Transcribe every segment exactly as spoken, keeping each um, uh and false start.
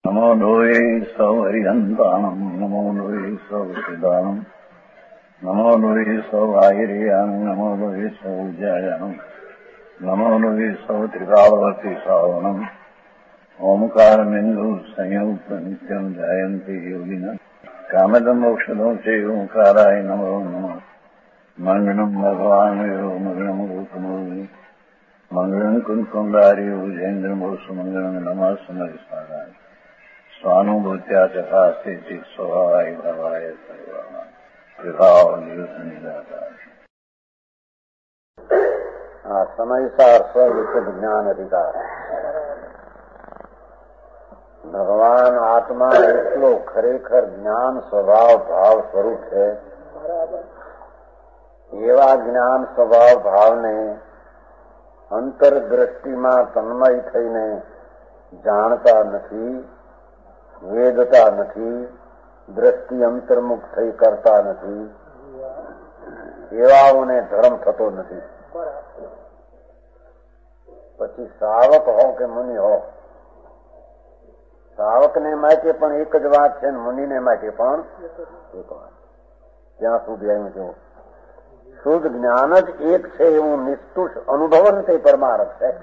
નમો લોહે સૌ હરિહંતાણમ નમો લોહે સૌ સિદાનમ નમો લોહે સૌ આહિર્યાન નમો લોહે સૌ જયાનમ નમો લોહે સૌ ત્રિકાળવતી સાવનમ ઓમકાર બિંદુ સંયુક્ત નિત્યમ જાયંતિ યોગિના કામદમ મોક્ષદો છે ઓંકારાય નમો નમઃ મંગળમ ભગવાન મંગળમ રૂપમો મંગળમ કુંકુંડાર્ય ઉજેન્દ્રમો સુમંગળમ નમઃ સમરિસ્વારાય સ્વાનુભૂત્યા ચકાસ્તે ચિત સ્વભાવાય ભવાય સર્વમાં વિભાવ નિયુત નિરાકાર. આ સમયસાર સ્વવિકૃત જ્ઞાન અધિકાર. ભગવાન આત્મા એટલો ખરેખર જ્ઞાન સ્વભાવ ભાવ સ્વરૂપ છે. એવા જ્ઞાન સ્વભાવ ભાવને અંતરદ્રષ્ટિમાં તન્મય થઈને જાણતા નથી, વેદતા નથી, દ્રષ્ટિ અંતર્મુખ થઈ કરતા નથી. એવાઓને ધર્મ થતો નથી. પછી શ્રાવક હો કે મુનિ હો, શ્રાવકને માટે પણ એક જ વાત છે, મુનિને માટે પણ એક વાત. ત્યાં સુધી આવ્યું છું શુદ્ધ જ્ઞાન જ એક છે એવું નિષ્તુષ અનુભવન તે પરમાર્થ છે.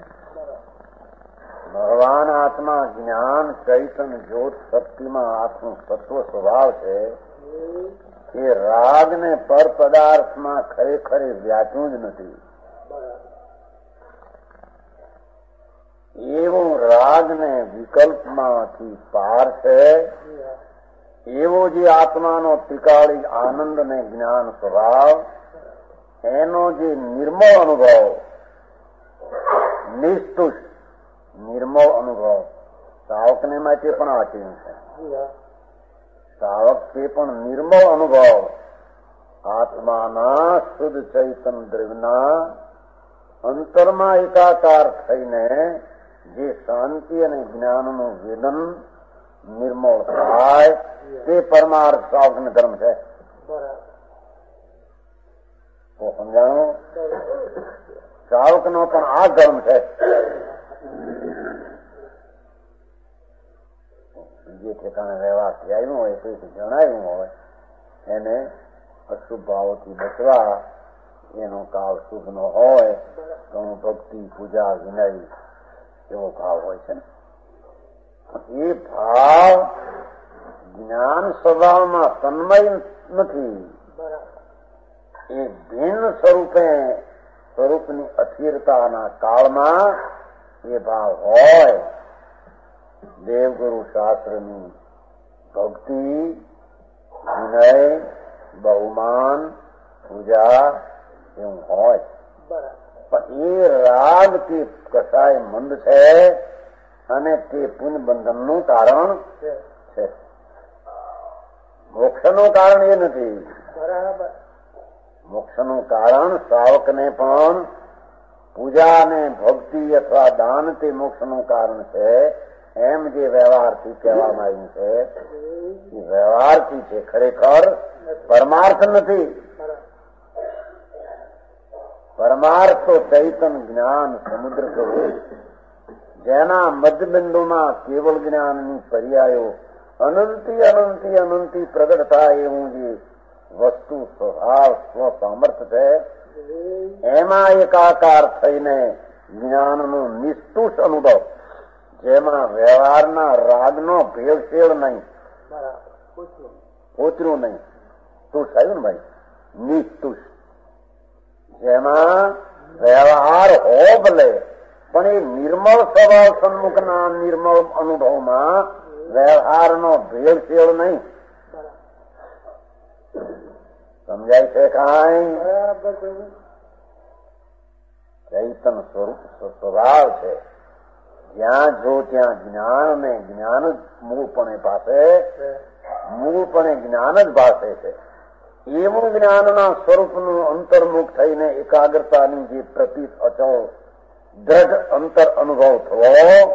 ભગવાન આત્મા જ્ઞાન ચૈતન જ્યોત શક્તિમાં આત્મનું તત્વ સ્વભાવ છે. એ રાગ ને પર પદાર્થમાં ખરેખર વ્યાચ્યું જ નથી. એવું રાગ ને વિકલ્પમાંથી પાર છે. એવો જે આત્માનો ત્રિકાળી આનંદ ને જ્ઞાન સ્વભાવ, એનો જે નિર્મળ અનુભવ, નિષ્તુષ નિર્મળ અનુભવ શ્રાવકને માટે પણ આચર્યું છે. શ્રાવક તે પણ નિર્મળ અનુભવ આત્માના શુદ્ધ ચૈતન દ્રવ્યના અંતરમાં એકાકાર થઈને જે શાંતિ અને જ્ઞાનનું વેદન નિર્મળ થાય તે પરમાર્થ શ્રાવકનો ધર્મ છે. તો સમજાણું? શ્રાવકનો પણ આ ધર્મ છે. જે ઠેકાણે વ્યવહારથી આવ્યું હોય, તેથી જણાવ્યું હોય, એને અશુભ ભાવોથી બચવા, એનો કાળ શુભ નો હોય તો ભક્તિ પૂજા વિનય એવો ભાવ હોય છે. એ ભાવ જ્ઞાન સ્વભાવમાં તન્મય નથી. એ ભિન્ન સ્વરૂપે સ્વરૂપની અસ્થિરતાના કાળમાં એ ભાવ હોય. દેવગુરુ શાસ્ત્રની ભક્તિ, વિનય, બહુમાન, પૂજા એવું હોય. પણ એ રાગ તે કસાય મંદ છે અને તે પુણ્ય બંધનનું કારણ છે. મોક્ષનું કારણ એ નથી. મોક્ષનું કારણ શ્રાવકને પણ પૂજા અને ભક્તિ અથવા દાન તે મોક્ષનું કારણ છે. એમ જે વ્યવહારથી કહેવામાં આવ્યું છે એ વ્યવહારથી છે, ખરેખર પરમાર્થ નથી. પરમાર્થ તો ચૈતન જ્ઞાન સમુદ્ર સ્વરૂપ, જેના મધ્યબિંદુમાં કેવળ જ્ઞાનની પર્યાયો અનંતી અનંતી અનંતી પ્રગટ થાય એવું જે વસ્તુ સ્વભાવ સ્વ સામર્થ્ય છે, એમાં એકાકાર થઈને જ્ઞાનનો નિષ્તુષ અનુભવ, જેમાં વ્યવહારના રાગનો ભેળસેળ નહીં, પોતરું નહીં. તુષ આવ્યું ને ભાઈ, નિષ્તુષ. જેમાં વ્યવહાર હો ભલે, પણ એ નિર્મળ સ્વભાવ સન્મુખના નિર્મળ અનુભવમાં વ્યવહારનો ભેળસેળ નહીં. સમજાય છે કાંઈ? ચૈતન સ્વરૂપ સ્વભાવ છે. જ્યાં જો ત્યાં જ્ઞાન ને જ્ઞાન જ મૂળપણે ભાષે, મૂળપણે જ્ઞાન જ ભાષે છે. એવું જ્ઞાનના સ્વરૂપનું અંતર્મુખ થઈને એકાગ્રતાની જે પ્રતીત અચળ દ્રઢ અંતર અનુભવ થવો,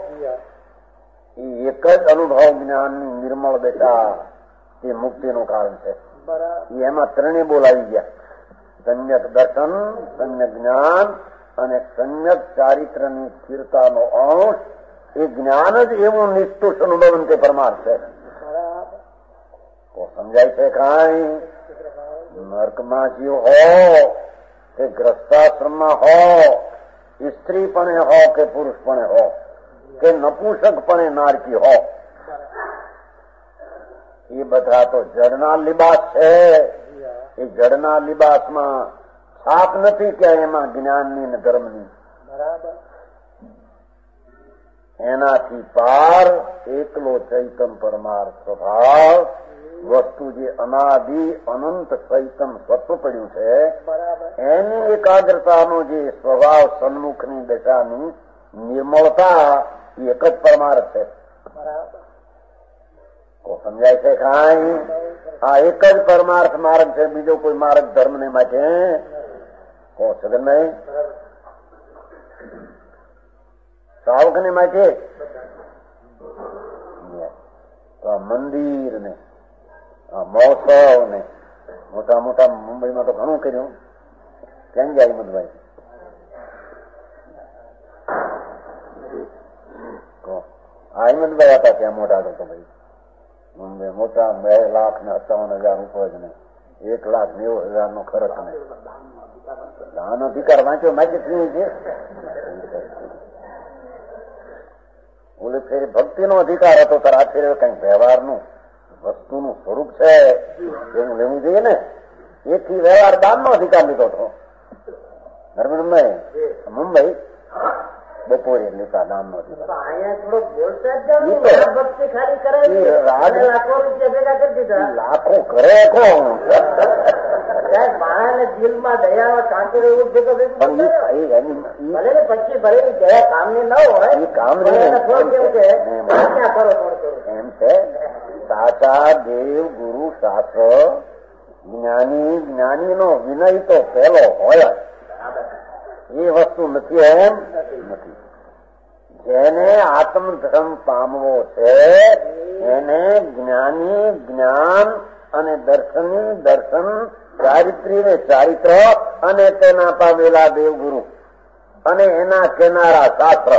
એ એક જ અનુભવ જ્ઞાનની નિર્મળ દશા તે મુક્તિનું કારણ છે. એમાં ત્રણે બોલાવી ગયા: સમ્યક દર્શન, સમ્યક જ્ઞાન અને સમ્યક ચારિત્રની સ્થિરતાનો અંશ એ જ્ઞાન જ એવું નિષ્ઠુષ અનુભવન તે પરમાર્થ છે. તો સમજાય છે કાંઈ? નર્કમાં જીવ હો કે ગ્રસ્તાશ્રમમાં હો, સ્ત્રી પણ હો કે પુરુષ પણ હો, કે નપુંસક પણ નારકી હો, એ બધા તો જડના લિબાસ છે. એ જડના લિબાસમાં છાપ નથી કે એમાં જ્ઞાનની ને ધર્મની. એનાથી પાર એકલો ચૈતન પરમાર્થ સ્વભાવ વસ્તુ જે અનાદિ અનંત ચૈતન સ્વત્વ પડ્યું છે, એની એકાગ્રતાનો જે સ્વભાવ સન્મુખની દશાની નિર્મળતા એ એક જ પરમાર્થ છે. તો સમજાય છે કાંઈ? આ એક જ પરમાર્થ માર્ગ છે, બીજો કોઈ માર્ગ ધર્મ ને માટે કહો છો કે નહીં? સાવક ને માટે તો મંદિર ને મહોત્સવ ને મોટા મોટા મુંબઈમાં તો ઘણું કર્યું. ક્યાં ગયા હિંમતભાઈ? હા, હિંમતભાઈ હતા ત્યાં મોટા તો ભાઈ મુંબઈ મોટા બે લાખ ને સત્તાવન હજાર ઉપજ ને એક લાખ નેવું હજાર નો ખર્ચ ને દાન અધિકાર વાંચ્યો માહિતી થઈ છે. ઓલે ફેરી ભક્તિ નો અધિકાર હતો, તાર આ ફેરે કઈ વ્યવહારનું વસ્તુનું સ્વરૂપ છે એવું લેવું જોઈએ ને. એથી વ્યવહાર દાન નો અધિકાર લીધો હતો. નર્મદભાઈ મુંબઈ બપોરે લેતા દાન નો અધિકાર. લાખો કરે કોણ? દિલમાં દયા શાંતિ રહેવું પછી ભલે દયા કામની ન હોય, એ કામ એમ છે. સાચા દેવ ગુરુ શાસ્ત્ર જ્ઞાની જ્ઞાની નો વિનય તો પહેલો હોય. એ વસ્તુ નથી એમ નથી. જેને આત્મધર્મ પામવો છે એને જ્ઞાની જ્ઞાન અને દર્શની દર્શન, ચારિત્રી ને ચારિત્ર અને તેના પામેલા દેવગુરુ અને એના કેનારા શાસ્ત્ર,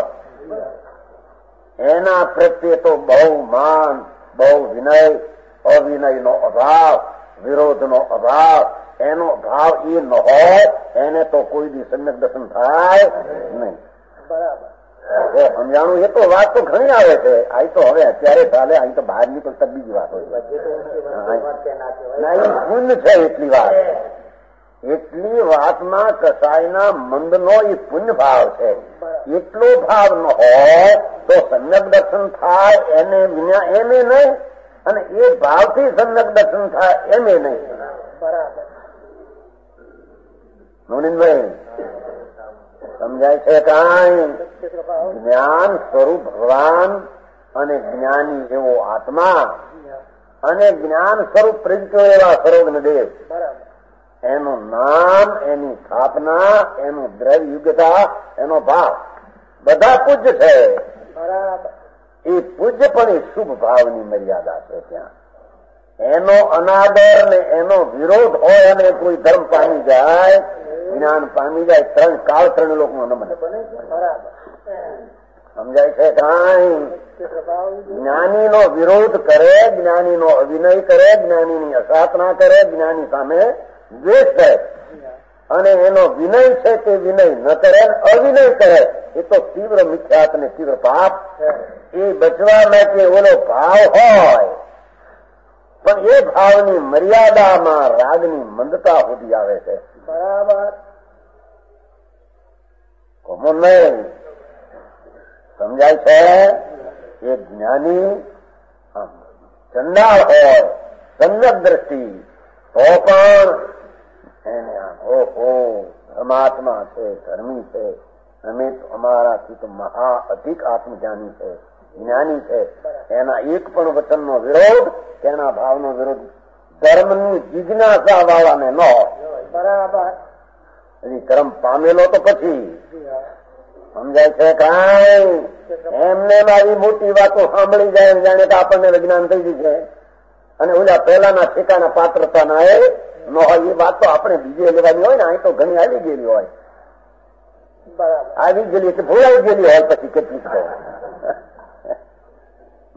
એના પ્રત્યે તો બહુ માન, બહુ વિનય, અવિનય નો અભાવ, વિરોધ નો અભાવ, એનો ભાવ એ ન હોય એને તો કોઈ દી સમ્યક દર્શન થાય નહીં. બરાબર સમજાણું? એ તો વાત તો ઘણી આવે છે. આ તો હવે અત્યારે ચાલે, અહીં તો બહાર નીકળતા બીજી વાત હોય. ના, એ પુણ્ય છે એટલી વાત. એટલી વાતમાં કસાયના મંદનો એ પુણ્ય ભાવ છે. એટલો ભાવ ન હોય તો સમ્યક દર્શન થાય એને વિના એમે નહીં, અને એ ભાવથી સમ્યક દર્શન થાય એમે નહીં. બરાબર નોનીનભાઈ સમજાય છે કાંઈ? જ્ઞાન સ્વરૂપ ભગવાન અને જ્ઞાની એવો આત્મા અને જ્ઞાન સ્વરૂપ પ્રજ્ઞો એવા સર્વજ્ઞ દેવ, એનું નામ, એની સ્થાપના, એનું દ્રવ્યુગતા, એનો ભાવ બધા પૂજ્ય છે. એ પૂજ્ય પણ એ શુભ ભાવની મર્યાદા છે. ત્યાં એનો અનાદર ને એનો વિરોધ હોય અને કોઈ ધર્મ પામી જાય, જ્ઞાન પામી જાય, ત્રણ કાળ ત્રણ લોકો ન બને. સમજાય છે કાંઈ? જ્ઞાની નો વિરોધ કરે, જ્ઞાની નો અભિનય કરે, જ્ઞાનીની અસાધના કરે, જ્ઞાની સામે દ્વેષ કરે, અને એનો વિનય છે તે વિનય ન કરે, અવિનય કરે, એ તો તીવ્ર મિથ્યાત ને તીવ્ર પાપ. એ બચવા માટે ઓલો ભાવ હોય પણ એ ભાવની મર્યાદામાં રાગની મંદતા સુધી આવે છે. બરાબર કોમન નહીં? સમજાય છે? એ જ્ઞાની ચંડાળ હોય, સમ્યક દ્રષ્ટિ, તો પણ એને ઓહો ધર્માત્મા છે, ધર્મી છે, અમે અમારાથી તો મહા અધિક આત્મજ્ઞાની છે, જ્ઞાની છે, એના એક પણ વચનનો વિરોધ, તેના ભાવનો વિરોધ ધર્મની જિજ્ઞાસા વાળાને ન હોય. બરાબર હજી કર્મ પામેલો તો પછી સમજાય છે કાંઈ? એમને મારી મોટી વાતો સાંભળી જાય એમ જાણે કે આપણને વિજ્ઞાન થઈ ગયું છે, અને ઓલા પહેલાના ઠેકાના પાત્રતા ના એ ન હોય. એ વાત તો આપણે બીજે લેવાની હોય ને, અહીં તો ઘણી આવી ગયેલી હોય. બરાબર આવી ગયેલી એટલે ભૂલાઈ ગયેલી હોય પછી કેટલીક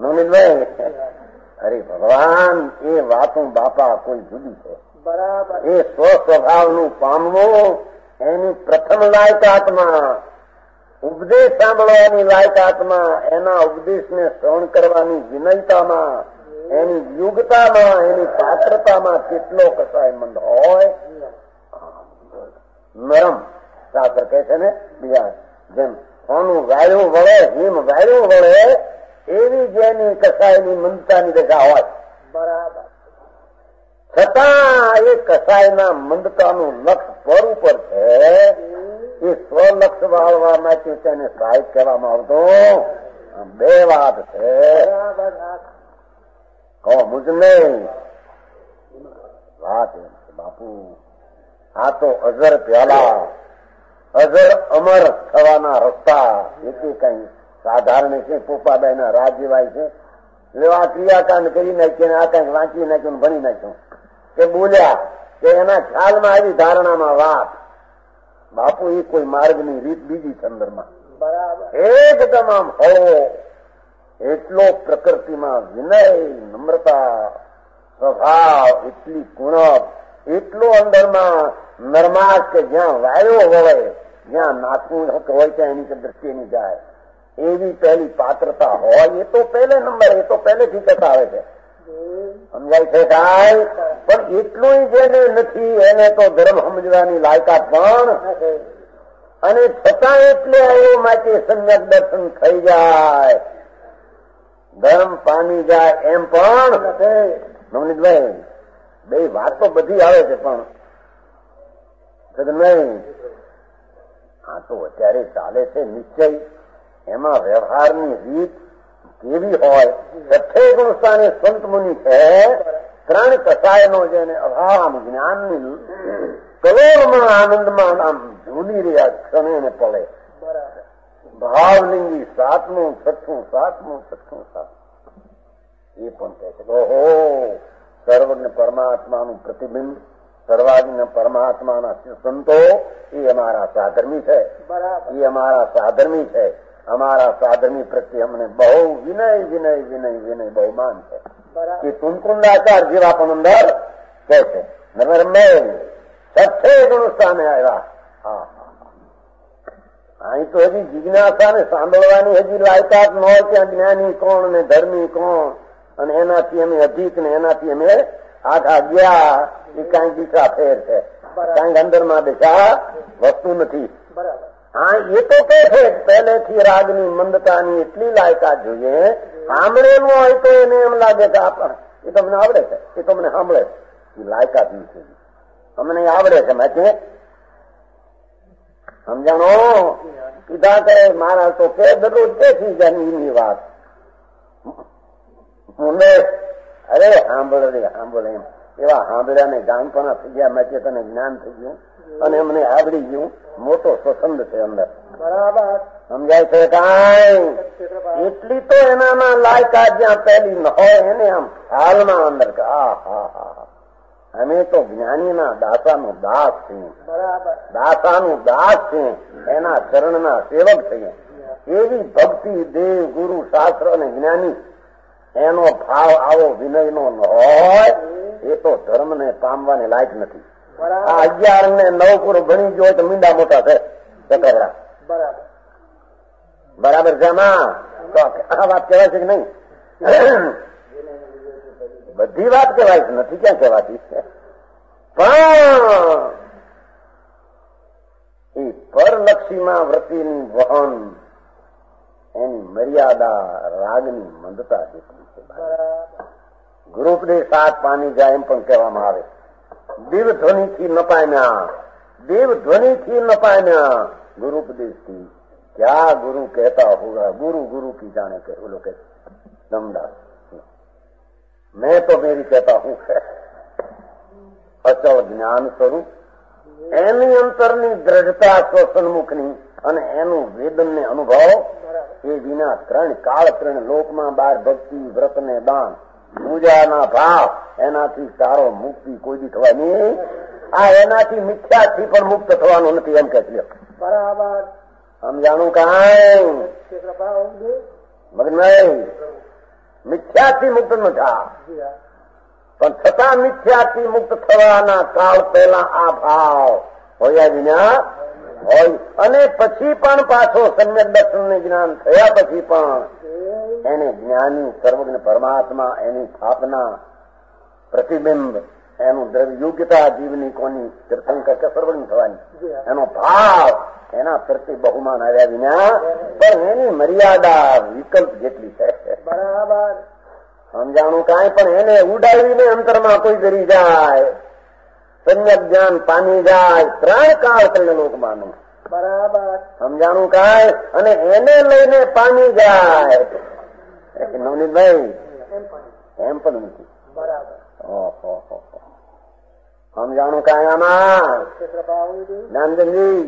નવનીતભાઈ, અરે ભગવાન, એ વાતું બાપા કોઈ જુદી છે. બરાબર. એ સ્વ સ્વભાવનું પામવું એની પ્રથમ લાયકાતમાં, ઉપદેશ સાંભળવાની લાયકાતમાં, એના ઉપદેશને શ્રવણ કરવાની વિનયતામાં, એની યુગતામાં, એની પાત્રતામાં કેટલો કસાયમંદ હોય. નરમ શાસ્ત્ર કહે છે ને, બીજા જેમ સોનું વાયુ વળે, હિમ વાયુ વળે, એવી જેની કસાયની મંદતાની દશા હોય. બરાબર. છતાં એ કસાયના મંદતાનું લક્ષ પર ઉપર છે. એ સ્વલક્ષ વાળવા માટે તેને સાહિત કહેવામાં આવતો. બે વાત છે. કહો મુજ નહીં વાત એમ છે બાપુ. આ તો અઝર પ્યાલા, અઝર અમર થવાના રસ્તા. એ કઈ સાધારણ છે? પોપાબાઈ ના રાજ જેવાય છે? એટલે આ ક્રિયાકાંડ કરી નાખ્યું, આ કઈક વાંચી નાખ્યું, ભણી નાખ્યું કે બોલ્યા કે એના ખ્યાલમાં આવી ધારણામાં વાત. બાપુ એ કોઈ માર્ગની રીત બીજી છે અંદરમાં. બરાબર. એકદમ આમ હળવો, એટલો પ્રકૃતિમાં વિનય, નમ્રતા, સ્વભાવ, એટલી કુણપ, એટલો અંદરમાં નરમાશ કે જ્યાં વાયો વળે, જ્યાં નાખવું હોય ત્યાં એની દ્રષ્ટિ ની જાય એવી પહેલી પાત્રતા હોય. એ તો પહેલે નંબર, એ તો પહેલેથી કહેતા આવે છે. સમજાય છે કાંઈ? પણ એટલું જેને નથી એને તો ધર્મ સમજવાની લાયકાત પણ, અને છતાં એટલે આવ્યો માટે સમ્યક દર્શન થઈ જાય, ધર્મ પામી જાય એમ પણ નવનીતભાઈ. બે વાત તો બધી આવે છે પણ નહીં, આ તો અત્યારે ચાલે છે નિશ્ચય. એમાં વ્યવહારની રીત કેવી હોય? છઠ્ઠે ગુણસ્થાને સંત મુનિ છે, ત્રણ કસાયનો જેને અભાવ જ્ઞાનની કરોડમાં આનંદમાં આમ ઝૂલી રહ્યા ક્ષણે ને પળે. ભાવલિંગી સાતમું છઠ્ઠું સાતમું છઠ્ઠું સાતમું એ પણ કહે છે ઓહો, સર્વજ્ઞ પરમાત્માનું પ્રતિબિંબ, સર્વાજ્ઞ પરમાત્માના સંતો એ અમારા સાધર્મી છે. એ અમારા સાધર્મી છે. અમારા સાધર્મી પ્રત્યે અમને બહુ વિનય વિનય વિનય વિનય બહુમાન છે. એ તુનકુંડાચાર જેવા પણ અંદર કહે છે. છઠ્ઠે ગુણસ્થાને આવ્યા. હા, અહીં તો હજી જિજ્ઞાસા ને સાંભળવાની હજી લાયકાત ન હોય. ત્યાં જ્ઞાની કોણ ને ધર્મી કોણ, અને એનાથી અમે અધિક ને એનાથી અમે આખા ગયા. એ કઈક દિશા ફેર છે, કઈક અંદરમાં દિશા વસ્તુ નથી. હા, એ તો કે છે પહેલેથી રાગની મંદતાની એટલી લાયકાત જોઈએ. સાંભળેલું હોય તો એને એમ લાગે કે આપણ એ તો મને આવડે છે, એ તો મને સાંભળે છે. એ લાયકાત નથી, અમને આવડે છે. મેં સમજાણો કીધા કરે મારા તો કે દરરોજ કેથી જાની વાત. અરે સાંભળ રે સાંભળ એમ એવા સાંભળ્યા ને જાણપણા થઈ ગયા. મેં તને જ્ઞાન થઈ ગયું અને એમને આવડી ગયું. મોટો સ્વસંદ છે અંદર. બરાબર સમજાય છે કાંઈ? એટલી તો એનામાં લાયકાત જ્યાં પહેલી ન હોય એને આમ હાલમાં અંદર હા હા હા અમે તો જ્ઞાનીના દાસાનું દાસ છીએ. દાસાનું દાસ છીએ, એના ચરણના સેવક છીએ. એવી ભક્તિ દેવ ગુરુ શાસ્ત્ર અને જ્ઞાની એનો ભાવ આવો વિનયનો ન હોય એ તો ધર્મને પામવાને લાયક નથી. આ અગિયાર ને નવ પૂરું ભણી ગયો તો મીંડા મોટા છે. બરાબર બરાબર છે. આમાં તો આ વાત કહેવાય છે કે નહીં? બધી વાત કહેવાય છે, નથી ક્યાં કહેવાતી. પણ એ પરલક્ષીમાં વૃત્તિની વહન એની મર્યાદા રાગની મંદતા જેટલી છે. ગુરુપદેશ સાત પામી જાય એમ પણ કહેવામાં આવે. દિવ ધ્વનિથી ન પામ્યા, દિવ ધ્વનિથી ન પામ્યા ગુરુપદેશથી ક્યાં ગુરુ કહેતા હોગા. ગુરુ ગુરુ કી જાણે કે ઓલો કે દમદાસ મેં તો મેરી કહેતા હું અચળ જ્ઞાન સ્વરૂપ એની અંતરની દ્રઢતા સ્વસન્મુખની અને એનું વેદન ને અનુભવ એ વિના ત્રણ કાળ ત્રણ લોકમાં બાર ભક્તિ વ્રત ને દાન પૂજાના ભાવ એનાથી સારો મુક્તિ કોઈ દી થવાની. આ એનાથી મિથ્યાથી પણ મુક્ત થવાનું નથી એમ કે છે. બરાબર સમજાણું કાંઈ મગનભાઈ? મિથ્યાથી મુક્ત ન થા, પણ છતાં મિથ્યાથી મુક્ત થવાના કાળ પહેલા આ ભાવ હોયા વિના હોય, અને પછી પણ પાછો સમ્યક દર્શન ને જ્ઞાન થયા પછી પણ એને જ્ઞાની સર્વજ્ઞ પરમાત્મા એની સ્થાપના પ્રતિબિંબ એનું દ્રવ્ય યોગ્યતા જીવની કોની તીર્થંકર કે સર્વજ્ઞ થવાની એનો ભાવ એના પ્રત્યે બહુમાન આવ્યા વિના પણ એની મર્યાદા વિકલ્પ જેટલી છે. બરાબર સમજાણું કાંઈ પણ એને ઉડાવીને અંતરમાં કોઈ કરી જાય, સમ્યક જ્ઞાન પામી જાય, ત્રણ કાળ ત્રણ લોકમાનું બરાબર સમજાણું કાંઈ, અને એને લઈને પામી જાય નવનીતભાઈ એમ પણ નથી. બરાબર ઓહો સમજાણું કાંઈ આમાં જ્ઞાનજનજી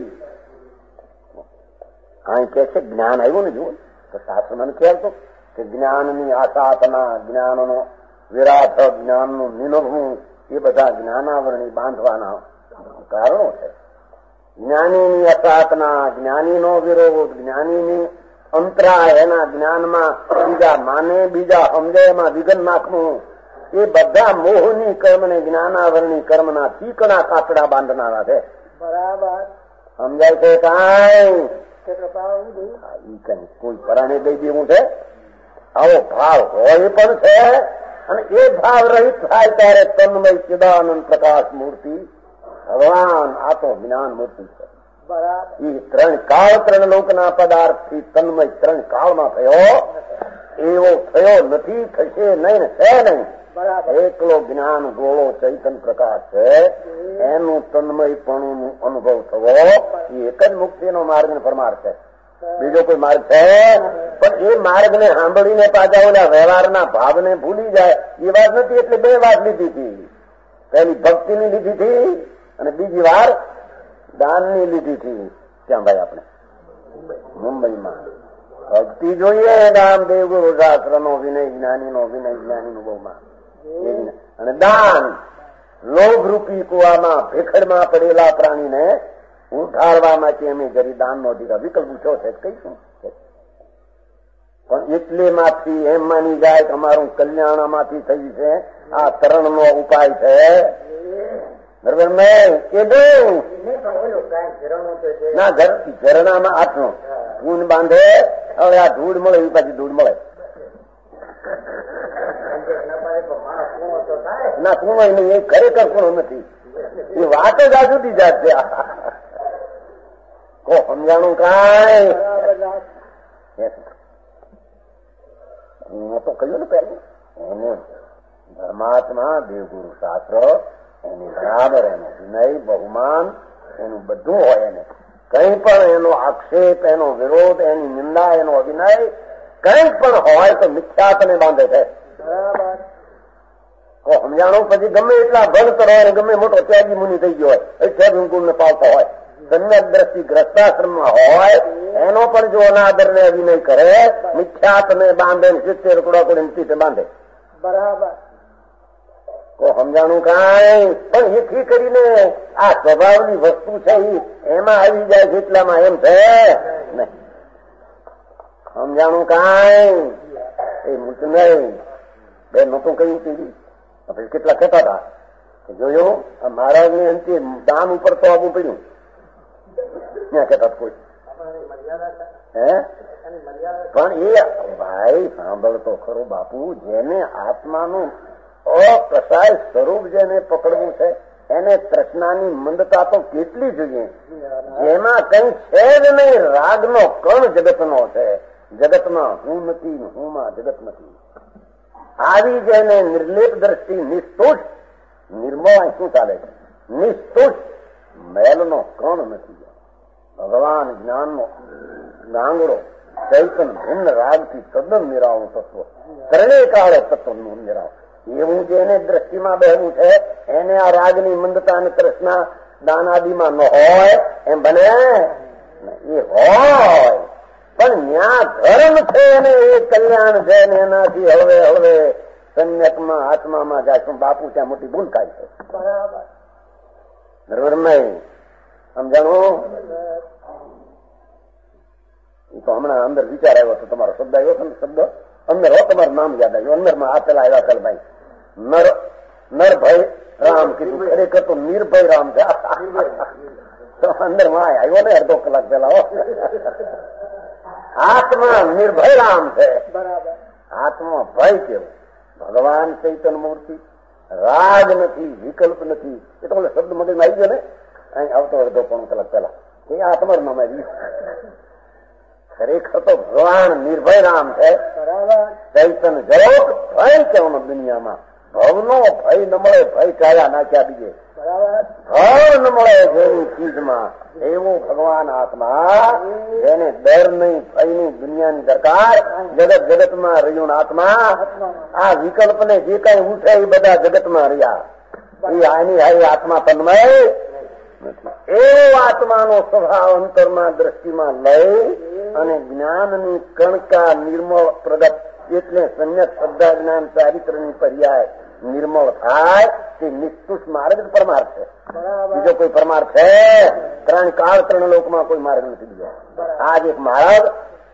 અહીં કે છે જ્ઞાન આવ્યું ને જુઓ તો શાસ્ત્ર મને ખ્યાલ તો કે જ્ઞાનની આસાતના, જ્ઞાનનો વિરાટ, જ્ઞાનનું નિનભવું એ બધા જ્ઞાનાવરણી બાંધવાના કારણો છે. જ્ઞાનીની અસાતના, જ્ઞાનીનો વિરોધ, જ્ઞાનીની અંતરાય, એના જ્ઞાનમાં બીજા માને બીજા સમજે એમાં વિઘન નાખવું, એ બધા મોહની કર્મને જ્ઞાનાવરણી કર્મના ચીકણા કાતડા બાંધનારા છે. બરાબર સમજાય છે કાંઈ? ઈ કઈ કોઈ પરાણે દઈ દેવું છે? આવો ભાવ હોય પણ છે, અને એ ભાવ રહિત થાય ત્યારે તન્મય ચિદાનંદ પ્રકાશ મૂર્તિ ભગવાન આ તો જ્ઞાન મૂર્તિ છે. બરાબર એ ત્રણ કાળ ત્રણ લોકના પદાર્થ થી તન્મય ત્રણ કાળમાં થયો એવો થયો નથી, થશે નહીં, છે નહીં. એકલો જ્ઞાન ગોળો ચૈતન્ય પ્રકાશ છે, એનું તન્મયપણું અનુભવ થવો એ એક જ મુક્તિનો માર્ગ ને પરમાર્થ છે. બીજો કોઈ માર્ગ છે? પણ એ માર્ગ ને સાંભળીને પાછા ઓલા વ્યવહારના ભાવને ભૂલી જાય એ વાત નથી. એટલે બે વાત લીધી હતી, પહેલી ભક્તિની લીધી હતી અને બીજી વાર દાનની લીધી હતી. ત્યાં ભાઈ આપણે મુંબઈમાં ભક્તિ જોઈએ, રામદેવ ગુરુ શાસ્ત્ર નો વિનય જ્ઞાની નો વિનય જ્ઞાની નું બહુમાં, અને દાન લોભ રૂપી કુવામાં ભેખડમાં પડેલા પ્રાણીને ઉઠાડવામાંથી અમે જરી દાનનો અધિકાર વિકલ્પ પૂછ્યો છે કહીશું. પણ એટલે માંથી એમ માની જાય કે અમારું કલ્યાણ આમાંથી થયું છે, આ તરણ નો ઉપાય છે. બરોબર મેં કીધું ના ઝરણામાં આટલું પૂન બાંધે, હવે આ ધૂળ મળે એ પાછી ધૂળ મળે ના કુણો નહીં, એ ખરેખર કુણો નથી, એ વાત જ આ જુદી જાત છે. કો સમજાણું કાંઈ? મેં તો કહ્યું ને પહેલું એને ધર્માત્મા દેવગુરુ શાસ્ત્ર એની બરાબર એનો વિનય બહુમાન એનું બધું હોય, એને કઈ પણ એનો આક્ષેપ, એનો વિરોધ, એની નિંદા, એનો અભિનય કઈ પણ હોય તો મિથ્યાતને બાંધે છે. સમજાણું પછી ગમે એટલા ભક્ત હોય, ગમે મોટો ત્યાગી મુનિ થઈ ગયો હોય, અઠ્યાવીસ ગુણ ને પાવતો હોય, સમ્યક દ્રષ્ટિ ગ્રસ્તાશ્રમમાં હોય, એનો પણ જો અનાદર ને અભિનય કરે, મિથ્યાતને બાંધે, સિત્તેર ટુકડા કરીને બાંધે. બરાબર સમજાણું કાંઈ? પણ એથી કરીને આ સ્વભાવની વસ્તુ છે એમાં આવી જાય જેટલામાં એમ છે નહીં. સમજાણું કાંઈ? એ મૂર્ત નહીં બે નહોતું કહ્યું ટીવી પછી કેટલા કહેતા હતા જોયું મહારાજ ને અંતે દાન ઉપર તો આવવું પડ્યું ત્યાં કહેતા કોઈ હે પણ એ ભાઈ સાંભળતો ખરો બાપુ, જેને આત્માનું અકસાય સ્વરૂપ જેને પકડવું છે એને તૃષ્ણાની મંદતા તો કેટલી જોઈએ, જેમાં કઈ છે જ નહીં, રાગનો કણ જગતનો છે, જગતમાં હું નથી, હુંમાં જગત નથી. આવી જેને નિર્લેપ દ્રષ્ટિ, નિસ્તુષ નિર્મળ શું ચાલે છે, નિસ્તુષ મેલનો કણ નથી. ભગવાન જ્ઞાનનો ગાંગડો ચૈતન ભિન્ન રાગથી તદ્દન નિરાવું તત્વ, ત્રણેય કાળે તત્વનું નિરાવ, એવું જેને દ્રષ્ટિમાં બેહવું છે એને આ રાગની મંદતા અને તૃષ્ણા દાન આદિમાં ન હોય એમ બને. એ હોય પણ ન્યા ધર્મ છે ને એ કલ્યાણ છે ને એનાથી હળવે હળવે સમ્યકમાં આત્મામાં જાય. શું બાપુ ત્યાં મોટી ભૂલ થાય છે. બરાબર બરોબર નહીં? સમજાણું? એ તો હમણાં અંદર વિચાર આવ્યો હતો, તમારો શબ્દ આવ્યો હતો ને શબ્દ અંદર હો તમારું નામ યાદ આવ્યું. અંદરમાં આપેલા આવ્યા ચાલ ભાઈ નર નરભય રામ કીધું, ખરેખર તો નિર્ભય રામ છે. અંદર માં આવ્યો ને અડધો કલાક પેલા. આત્મા નિર્ભય રામ છે. આત્મા ભય કેવું? ભગવાન ચૈતન્ય મૂર્તિ, રાગ નથી, વિકલ્પ નથી. એ તો શબ્દ મગજમાં આવી ગયો ને, અહીં આવતો અડધો પોણો કલાક પેલા. એ આ તમારું નામ આવ્યું. ખરેખર તો ભગવાન નિર્ભય રામ છે. ચૈતન્ય જરોક ભય કેવાનો દુનિયામાં. ભવનો ભય ન મળે, ભય કાયા નાખ્યા બીજે. ભવ ન મળે જેની ચીજમાં એવો ભગવાન આત્મા, એને ડર નહીં, ભય નહીં, દુનિયાની દરકાર. જગત જગતમાં રહ્યું આત્મા. આ વિકલ્પ ને જે કઈ ઉઠે એ બધા જગતમાં રહ્યા. એ આની હાઈ આત્મા તન્મય નથી. એવો આત્માનો સ્વભાવ અંતરમાં દ્રષ્ટિમાં લઈ અને જ્ઞાનની કણકા નિર્મળ પ્રગટ, એટલે સંયત શ્રદ્ધા જ્ઞાન ચારિત્રની પર્યાય નિર્મળ થાય તે નિષ્તુષ માર્ગ જ પરમાર્થ છે. બીજો કોઈ પરમાર્થ છે? ત્રણ કાળ ત્રણ લોકમાં કોઈ માર્ગ નથી બીજો. આજ એક માર્ગ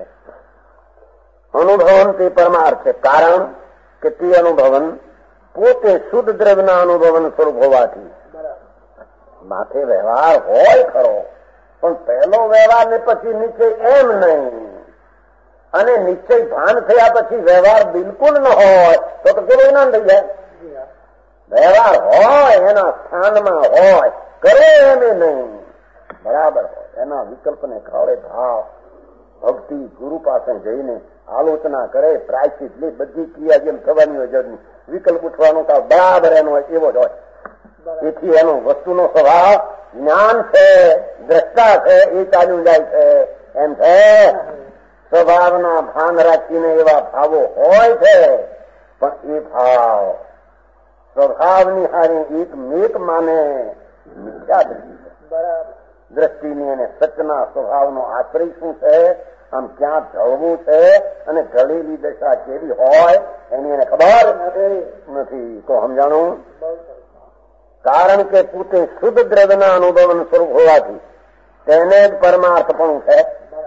અનુભવન તે પરમાર્થ છે. કારણ કે તે અનુભવન પોતે શુદ્ધ દ્રવ્યના અનુભવન સ્વરૂપ હોવાથી માથે વ્યવહાર હોય ખરો, પણ પહેલો વ્યવહાર ને પછી નિશ્ચય એમ નહીં. અને નિશ્ચય ભાન થયા પછી વ્યવહાર બિલકુલ ન હોય તો તો કેવું જ્ઞાન થઈ જાય? વ્યવહાર હોય એના સ્થાનમાં હોય, કરે એમ નહીં, બરાબર હોય એના વિકલ્પને ખવડે ભાવ, ભક્તિ ગુરુ પાસે જઈને આલોચના કરે, પ્રાયશ્ચિત લે, બધી ક્રિયા જેમ થવાની હોય જડની, વિકલ્પ ઉઠવાનો કાળ બરાબર એનો હોય એવો જ હોય. તેથી એનો વસ્તુનો સ્વભાવ જ્ઞાન છે, દ્રષ્ટા છે, એ ચાલ્યું જાય છે. એમ છે સ્વભાવના ભાન રાખીને એવા ભાવો હોય છે, પણ એ ભાવ સ્વભાવની હારી એક મેક માને મિથ્યા દ્રષ્ટિ છે. દ્રષ્ટિની અને સચના સ્વભાવનો આશ્રય શું છે, આમ ક્યાં ઢળવું છે અને ઢળેલી દશા કેવી હોય એની એને ખબર નથી. તો સમજાણું? કારણ કે પોતે શુદ્ધ દ્રવ્યના અનુભવનું સ્વરૂપ હોવાથી તેને જ પરમાર્થપણું છે.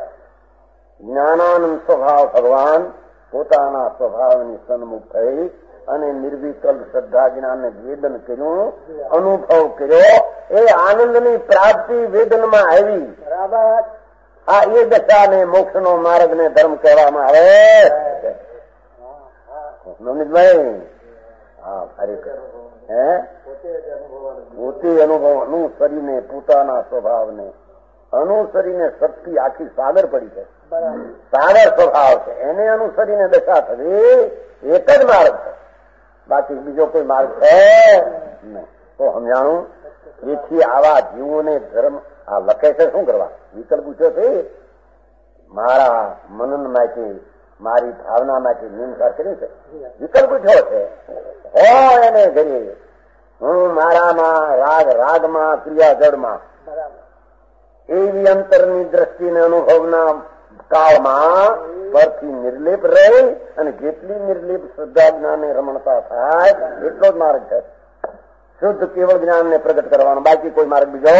જ્ઞાનાનંદ સ્વભાવ ભગવાન પોતાના સ્વભાવની સન્મુખ થઈ અને નિર્વિકલ્પ શ્રદ્ધા જ્ઞાનને વેદન કર્યું, અનુભવ કર્યો. એ આનંદની પ્રાપ્તિ વેદનમાં આવી. બરાબર. આ એ દશાને મોક્ષનો માર્ગ ને ધર્મ કહેવામાં આવે. નવનીતભાઈ, હા ખરેખર હે પોતે અનુભવ અનુસરીને પોતાના સ્વભાવને અનુસરીને શક્તિ આખી સાગર પડી છે. સાગર સ્વભાવ છે, એને અનુસરીને દશા થવી એક જ માર્ગ છે, બાકી બીજો કોઈ માર્ગ છે નહીં. તો સમજાણું? એથી આવા જીવોને ધર્મ આ લખે છે શું કરવા? વિકલ્પ પૂછ્યો છે મારા મનન માટે, મારી ભાવના માટે નિમસાર કર્યું છે. વિકલ્પ પૂછ્યો છે હોય એને ઘરે હું મારામાં રાગ રાગમાં ક્રિયા જળમાં એવી અંતરની દ્રષ્ટિને અનુભવના કાળમાં પરથી નિર્લેપ રહી અને જેટલી નિર્લેપ શ્રદ્ધા જ્ઞાનને રમણતા થાય એટલો જ માર્ગ છે. શુદ્ધ કેવળ જ્ઞાનને પ્રગટ કરવાનો, બાકી કોઈ માર્ગ બીજો.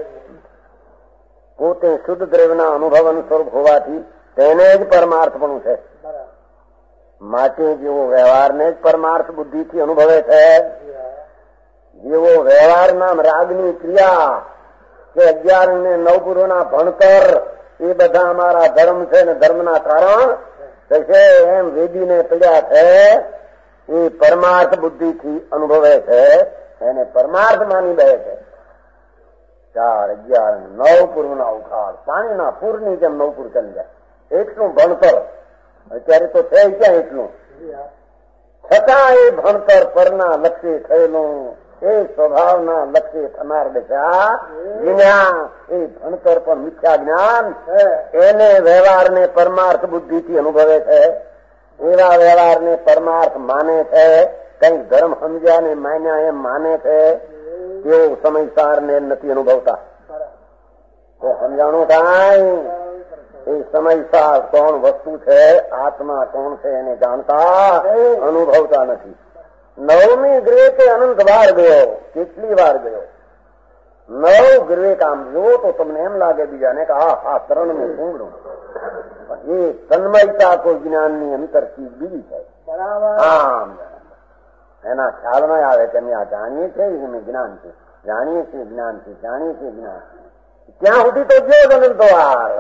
પોતે શુદ્ધ દ્રવ્યના અનુભવન સ્વરૂપ હોવાથી તેને જ પરમાર્થપણું છે. માટે જેવો વ્યવહારને જ પરમાર્થ બુદ્ધિથી અનુભવે છે, જેવો વ્યવહાર નામ રાગની ક્રિયા કે અગિયાર ને નવ પૂર્વના ભણતર એ બધા અમારા ધર્મ છે ને ધર્મના કારણ છે એમ વેદીને પડ્યા છે, એ પરમાર્થ બુદ્ધિથી અનુભવે છે, એને પરમાર્થ માની બે છે. ચાર અગિયાર નવ પૂર્વના ઉખાડ પાણીના પૂરની જેમ નવ પૂર ચાલી જાય. એટલું ભણતર અત્યારે તો છે ક્યાં એટલું, છતાં એ ભણતર પરના લક્ષ્ય થયેલું એ સ્વભાવના લક્ષ્ય થનાર દશા જ્ઞાન, એ ભણતર પણ મિથ્યા જ્ઞાન એને વ્યવહારને પરમાર્થ બુદ્ધિથી અનુભવે છે. એવા વ્યવહારને પરમાર્થ માને છે, કઈ ધર્મ સમજ્યા ને માન્યા એમ માને છે, તેવો સમયસાર ને નથી અનુભવતા. તો સમજાણું કાંઈ એ સમયસાર કોણ વસ્તુ છે, આત્મા કોણ છે એને જાણતા અનુભવતા નથી. નવમી ગ્રહ કે અનંત વાર ગયો, કેટલી વાર ગયો. નવ ગ્રહ કામ જુઓ તો તમને એમ લાગે બીજાને કે આ આ તરણનું કુંગડું એ તન્મયતા કોઈ જ્ઞાનની અંતર ચીજ બીજી છે. આમ એના ખ્યાલમાં આવે કે અમે આ જાણીએ છીએ અમે જ્ઞાન છે, જાણીએ છીએ જ્ઞાન છે, જાણીએ છીએ જ્ઞાન. ત્યાં સુધી તો જો અનંતો વાર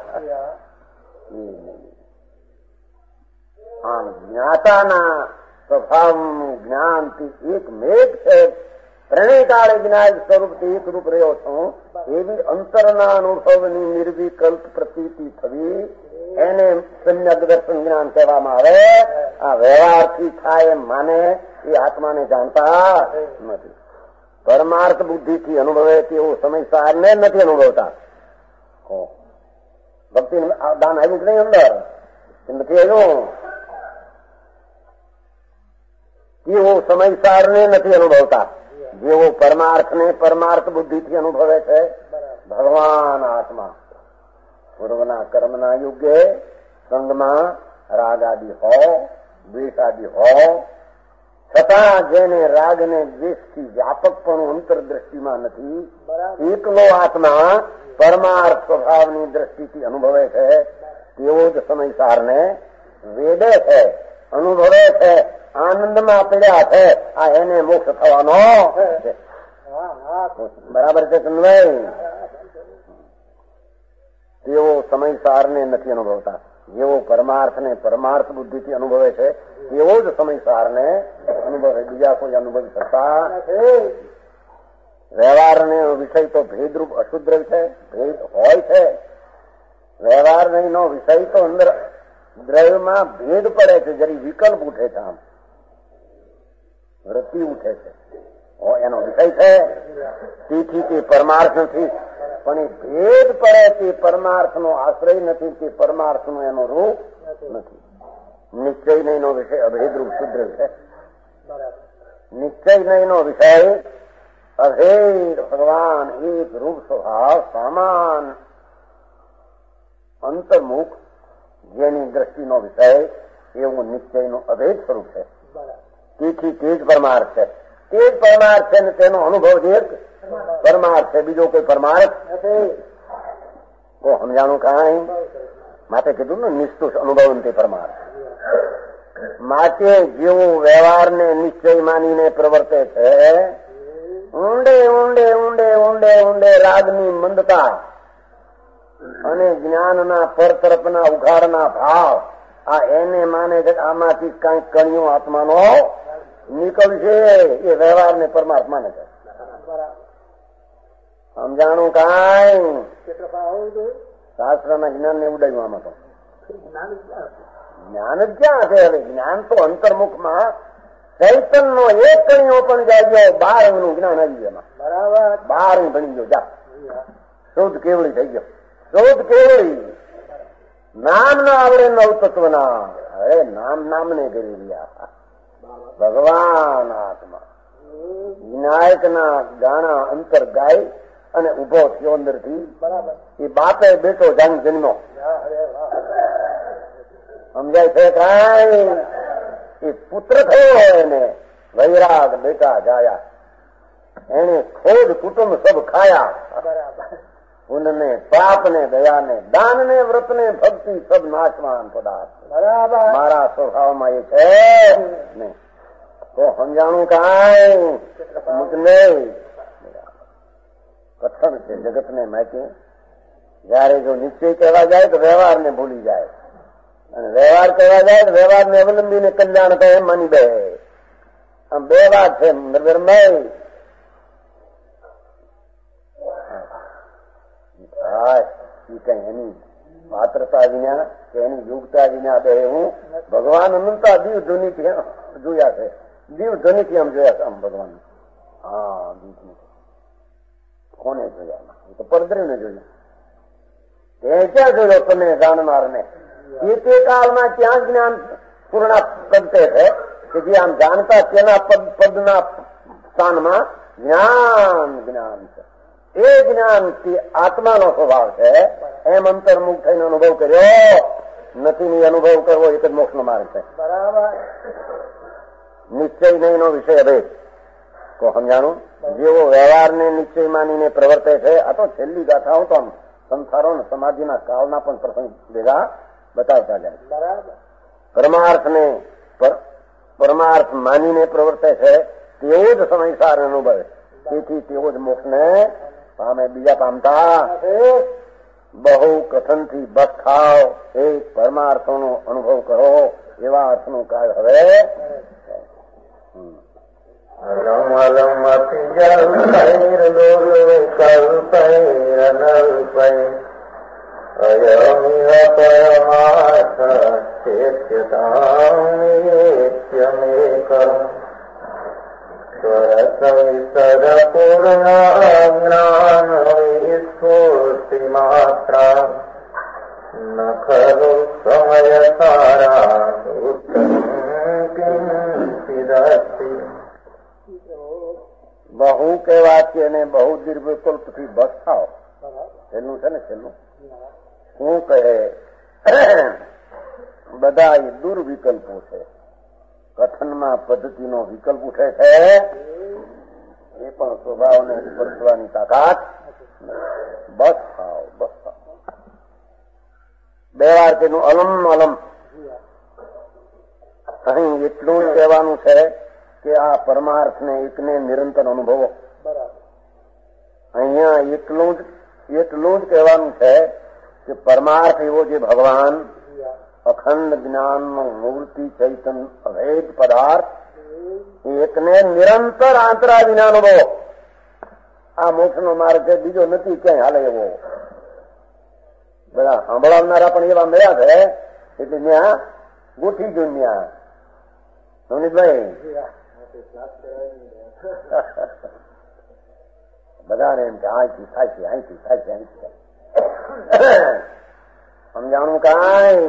આમ જ્ઞાતાના સ્વભાવનું જ્ઞાનથી એક મેઘ છે. ત્રણેય કાળે જ્ઞાન સ્વરૂપથી એક રૂપ રહ્યો છું એવી અંતરના અનુભવની નિર્વિકલ્પ પ્રતીતિ થવી એને સમ્યક દર્શન જ્ઞાન કહેવામાં આવે. આ વ્યવહારથી થાય એમ માને એ આત્માને જાણતા નથી. પરમાર્થ બુદ્ધિથી અનુભવે તેવો સમય સારને નથી અનુભવતા. ભક્તિ દાન આવ્યું કે નહીં અંદર નથી આવ્યું તેવો સમય સારને નથી અનુભવતા. જેવો પરમાર્થને પરમાર્થ બુદ્ધિથી અનુભવે છે ભગવાન આત્મા. પૂર્વના કર્મના યુગે સંગમાં રાગ આદિ હો, દ્વેષ આદિ હો, છતાં જેને રાગને દ્વેષથી વ્યાપકપણું અંતરદ્રષ્ટિમાં નથી, એકલો આત્મા પરમાર્થ સ્વભાવની દ્રષ્ટિથી અનુભવે છે તેવો જ સમયસારને વેદે છે, અનુભવે છે, આનંદમાં પડ્યા છે. આ એને મોક્ષ થવાનો છે. બરાબર છે સમજાય? તેવો સમયસારને નથી અનુભવતા. જેવો પરમાર્થને પરમાર્થ બુદ્ધિથી અનુભવે છે તેવો જ સમયસારને અનુભવે, બીજા કોઈ અનુભવી શકતા નથી. વ્યવહારને વિષય તો ભેદરૂપ અશુદ્ર છે, ભેદ હોય છે. વ્યવહારનો વિષય તો અંદર દ્રવ્યમાં ભેદ પડે છે, જરી વિકલ્પ ઉઠે છે, આમ વૃત્તિ ઉઠે છે, એનો વિષય છે. તેથી તે પરમાર્થ નથી, પણ એ ભેદ પડે તે પરમાર્થનો આશ્રય નથી, તે પરમાર્થનું એનો રૂપ નથી. નિશ્ચય નહીંનો વિષય અભેદ રૂપ શુદ્ર છે. નિશ્ચય નહીંનો વિષય અભેદ ભગવાન એક રૂપ સ્વભાવ સામાન અંતર્મુખ જેની દ્રષ્ટિનો વિષય એવું નિશ્ચયનું અભેદ સ્વરૂપ છે. તેથી તે જ પરમાર્થ છે. તે જ પરમાર્થ છે ને તેનો અનુભવ એક પરમાર્થ છે, બીજો કોઈ પરમાર્થ નથી. કો સમજાણું કાંઈ? માટે કીધું ને નિષ્ઠુષ અનુભવ તે પરમાર્થ. માટે જેવું વ્યવહારને નિશ્ચય માનીને પ્રવર્તે છે, ઊંડે ઊંડે ઊંડે ઊંડે ઊંડે રાગની મંદતા અને જ્ઞાનના પરતરફના ઉઘાડના ભાવ આ એને માને છે. આમાંથી કઈક કણિયો આત્માનો નીકળશે એ વ્યવહારને પરમાર્થ માને છે. સમજાણું કાંઈ? શાસ્ત્રના જ્ઞાન ને ઉડાવ્યું આમાં તો જ્ઞાન જ ક્યાં છે? હવે જ્ઞાન તો અંતર્મુખમાં ચૈતનનો એક કણીઓ પણ જાય ગયો, બાર અંગનું જ્ઞાન આવી ગયું. બરાબર, બાર અંગ ભણી ગયો. જા શોધ કેવળી થઈ ગયો. શોધ કેવળી નામ ના આવડે નવ તત્વના. હવે નામ નામને કરી રહ્યા ભગવાન આત્મા વિનાયક ના ગાણા અંતર ગાય અને ઉભો થયો અંદર થી. બરાબર, એ બાપે બેટો જાન જન્મો. સમજાય છે કાંઈ? એ પુત્ર થયો એને વૈરાગ બેટા જાયા. એને ખોદ કુટુંબ સબ ખાયા. પુણ્યને પાપને દયાને દાનને વ્રતને ભક્તિ સબ નાશવાન પદાર્થ. બરાબર, મારા સ્વભાવમાં એ છે ને તો સમજાણું કાંઈ? કથન છે જગતને માટે. જયારે જો નિશ્ચય કહેવા જાય તો વ્યવહારને ભૂલી જાય, અને વ્યવહાર કહેવા જાય તો વ્યવહારને અવલંબીને કલ્યાણ કહે એમ માની બે. આમ બે વાત છે. કઈ એની પાત્રતા વિના કે એની યોગતા વિના બે હું ભગવાન અનંતા દીવ ધ્વનિથી જોયા છે. દીવ ધ્વનિથી આમ જોયા છે આમ ભગવાન. હા, દીવ કોને જોયા? તો પરદ્રીને જોયું. તે ક્યાં જોયો તમે જાણનારને? એ તે કાળમાં ક્યાં જ્ઞાન પૂર્ણ પ્રગટે છે કે જે આમ જાણતા તેના પદ પદના સ્થાનમાં જ્ઞાન જ્ઞાન છે. એ જ્ઞાન આત્માનો સ્વભાવ છે. એમ અંતર્મુખ થઈને અનુભવ કર્યો નથી. અનુભવ કરવો એક જ મોક્ષનો માર્ગ છે. બરાબર, નિશ્ચય નહીંનો વિષય અભેદ. તો સમજાણું? જેવો વ્યવહારને નિશ્ચય માનીને પ્રવર્તે છે. આ તો છેલ્લી ગાથાઓ તો આમ સંસારો ને સમાધિના કાળના પણ પ્રસંગ ભેગા બતાવતા જાય. બરાબર. પરમાર્થને પરમાર્થ માનીને પ્રવર્તે છે તેવો જ સમયસાર અનુભવે, તેથી તેવો જ મોક્ષને પામે. બીજા પામતા બહુ કથનથી બસ ખાવ, એક પરમાર્થોનો અનુભવ કરો, એવા અર્થનું કાર્ય હવે અલમ અલમ અતિ જલ કલ્પૈરનલ્પૈ અયમિહ પરમાર્થ ચેત્યતામેત્યમેકં સ્વરસવિસર પૂર્ણ જ્ઞાન વિસ્ફૂર્તિ માત્રા ન ખલુ સમય સારા ઉત્તમ કિંચિદસ્તિ. બહુ કહેવાથી અને બહુ દીર્ઘ વિકલ્પથી બસ થાવ. છેલ્લું છે ને છેલ્લું શું કહે? બધા એ દુર્વિકલ્પો છે. કથનમાં પદ્ધતિનો વિકલ્પ ઉઠે છે, એ પણ સ્વભાવને સ્પર્શવાની તાકાત. બસ થાવ, બસ થાવ. બે વાર તેનું અલમ અલમ. અહીં એટલું જ કહેવાનું છે કે આ પરમાર્થને એકને નિરંતર અનુભવો. અહીંયા એટલું જ એટલું જ કહેવાનું છે કે પરમાર્થ એવો જે ભગવાન અખંડ જ્ઞાનનો મૂર્તિ ચૈતન અભેદ પદાર્થ એકને નિરંતર આંતરા વિના અનુભવો. આ મોક્ષનો માર્ગ છે, બીજો નથી ક્યાંય હાલે એવો. બધા સાંભળાવનારા પણ એવા મળ્યા છે એટલે ત્યાં ગોઠી ગયું. ત્યાં નવનીતભાઈ બધાને એમ કે અહીંથી થાય છે, અહીંથી થાય છે, અહીંથી થાય. સમજાણું કાંઈ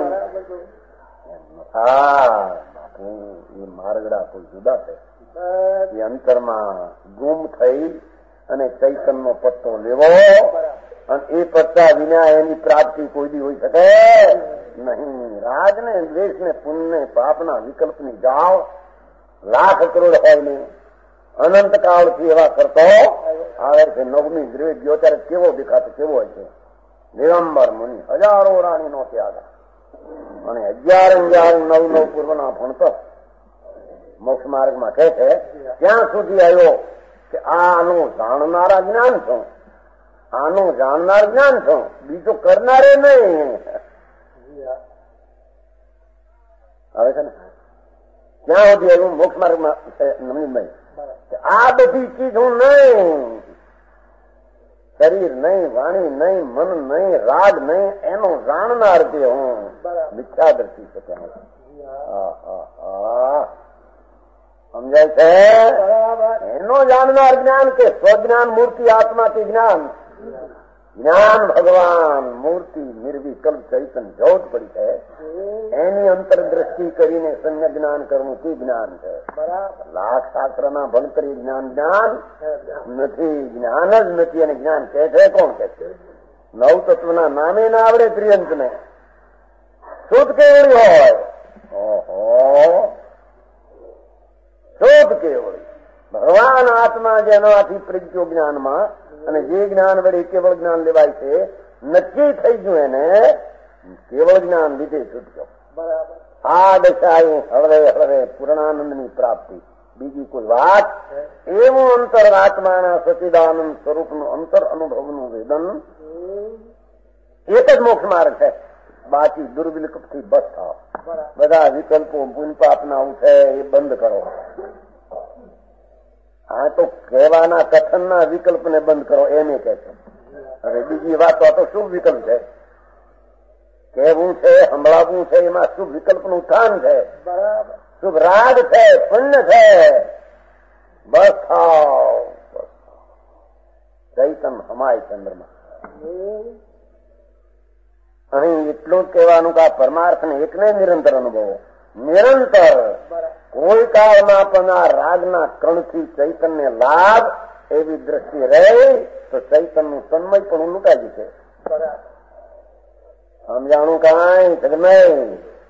હા બાપુ, એ માર્ગડા કોઈ જુદા છે. એ અંતરમાં ગુમ થઈ અને ચૈતનનો પત્તો લેવો, અને એ પત્તા વિના એની પ્રાપ્તિ કોઈ દી હોઈ શકે નહીં. રાગ ને દ્વેષ ને પુણ્ય ને પાપના વિકલ્પની જાળ લાખ કરોડ હોય નહીં, અનંત કાળથી એવા કરતો આવે છે. નવમી દ્રવ્ય ગયો ત્યારે કેવો દેખાતો, કેવો હોય છે? દિગંબર મુનિ હજારો રાણી નો ત્યાગ અને અગિયાર અગિયાર નવ નવ પૂર્વના ભણતો મોક્ષ માર્ગમાં કહે છે ત્યાં સુધી આવ્યો કે આનું જાણનારા જ્ઞાન છું, આનું જાણનાર જ્ઞાન છું, બીજું કરનારે નહીં. આવે છે ને ત્યાં સુધી આવ્યું મોક્ષ માર્ગમાં નવનીતભાઈ. આ બધી ચીજ હું નહીં, શરીર નહીં, વાણી નહીં, મન નહીં, રાગ નહીં, એનો જાણનાર જે હું મિથ્યાદર્શી છે. સમજાય છે? એનો જાણનાર જ્ઞાન કે સ્વજ્ઞાન મૂર્તિ આત્માથી જ્ઞાન. જ્ઞાન ભગવાન મૂર્તિ નિર્વિકલ્પ ચૈતન જ્યોત પડી છે, એની અંતરદ્રષ્ટિ કરીને સમ્ય જ્ઞાન કરવું તે જ્ઞાન છે. લાખ શાસ્ત્રના ભણતરી જ્ઞાન જ્ઞાન નથી, જ્ઞાન જ નથી. અને જ્ઞાન કે છે કોણ કે છે? નવ તત્વના નામે ના આવડે ત્રિયંત ને શુદ્ધ કેવળી હોય. ઓહો, શુદ્ધ કેવળી ભગવાન આત્મા જેનાથી પ્રજ્ઞો જ્ઞાનમાં અને જે જ્ઞાન વડે કેવળ જ્ઞાન લેવાય છે, નક્કી થઈ ગયું એને કેવળ જ્ઞાન લીધે છૂટજો. આ દશાએ હવે હવે પૂર્ણાનંદની પ્રાપ્તિ, બીજી કોઈ વાત. એવું અંતર આત્માના સચિદાનંદ સ્વરૂપનું અંતર અનુભવનું વેદન એક જ મોક્ષ માર્ગ છે. બાકી દુર્વિકલ્પથી બસ થાવ. બધા વિકલ્પો પુન પાપના ઉઠે એ બંધ કરો. આ તો કહેવાના કથનના વિકલ્પને બંધ કરો એમ એ કે છે. હવે બીજી વાતો તો શુભ વિકલ્પ છે, કહેવું છે, સંભળાવવું છે, એમાં શુભ વિકલ્પનું સ્થાન છે. શુભ રાગ છે, પુણ્ય છે. બસ થાવ, ચૈતન હમાય ચંદ્રમાં. અહીં એટલું જ કહેવાનું કે આ પરમાર્થને એકને નિરંતર અનુભવો. નિરંતર કોઈ કાળમાં પણ આ રાગના કણથી ચૈતન્ય લાભ એવી દ્રષ્ટિ રહે તો ચૈતનનું તન્મય પણ લૂંટાઈ જશે. સમજાણું કાંઈ જગમય?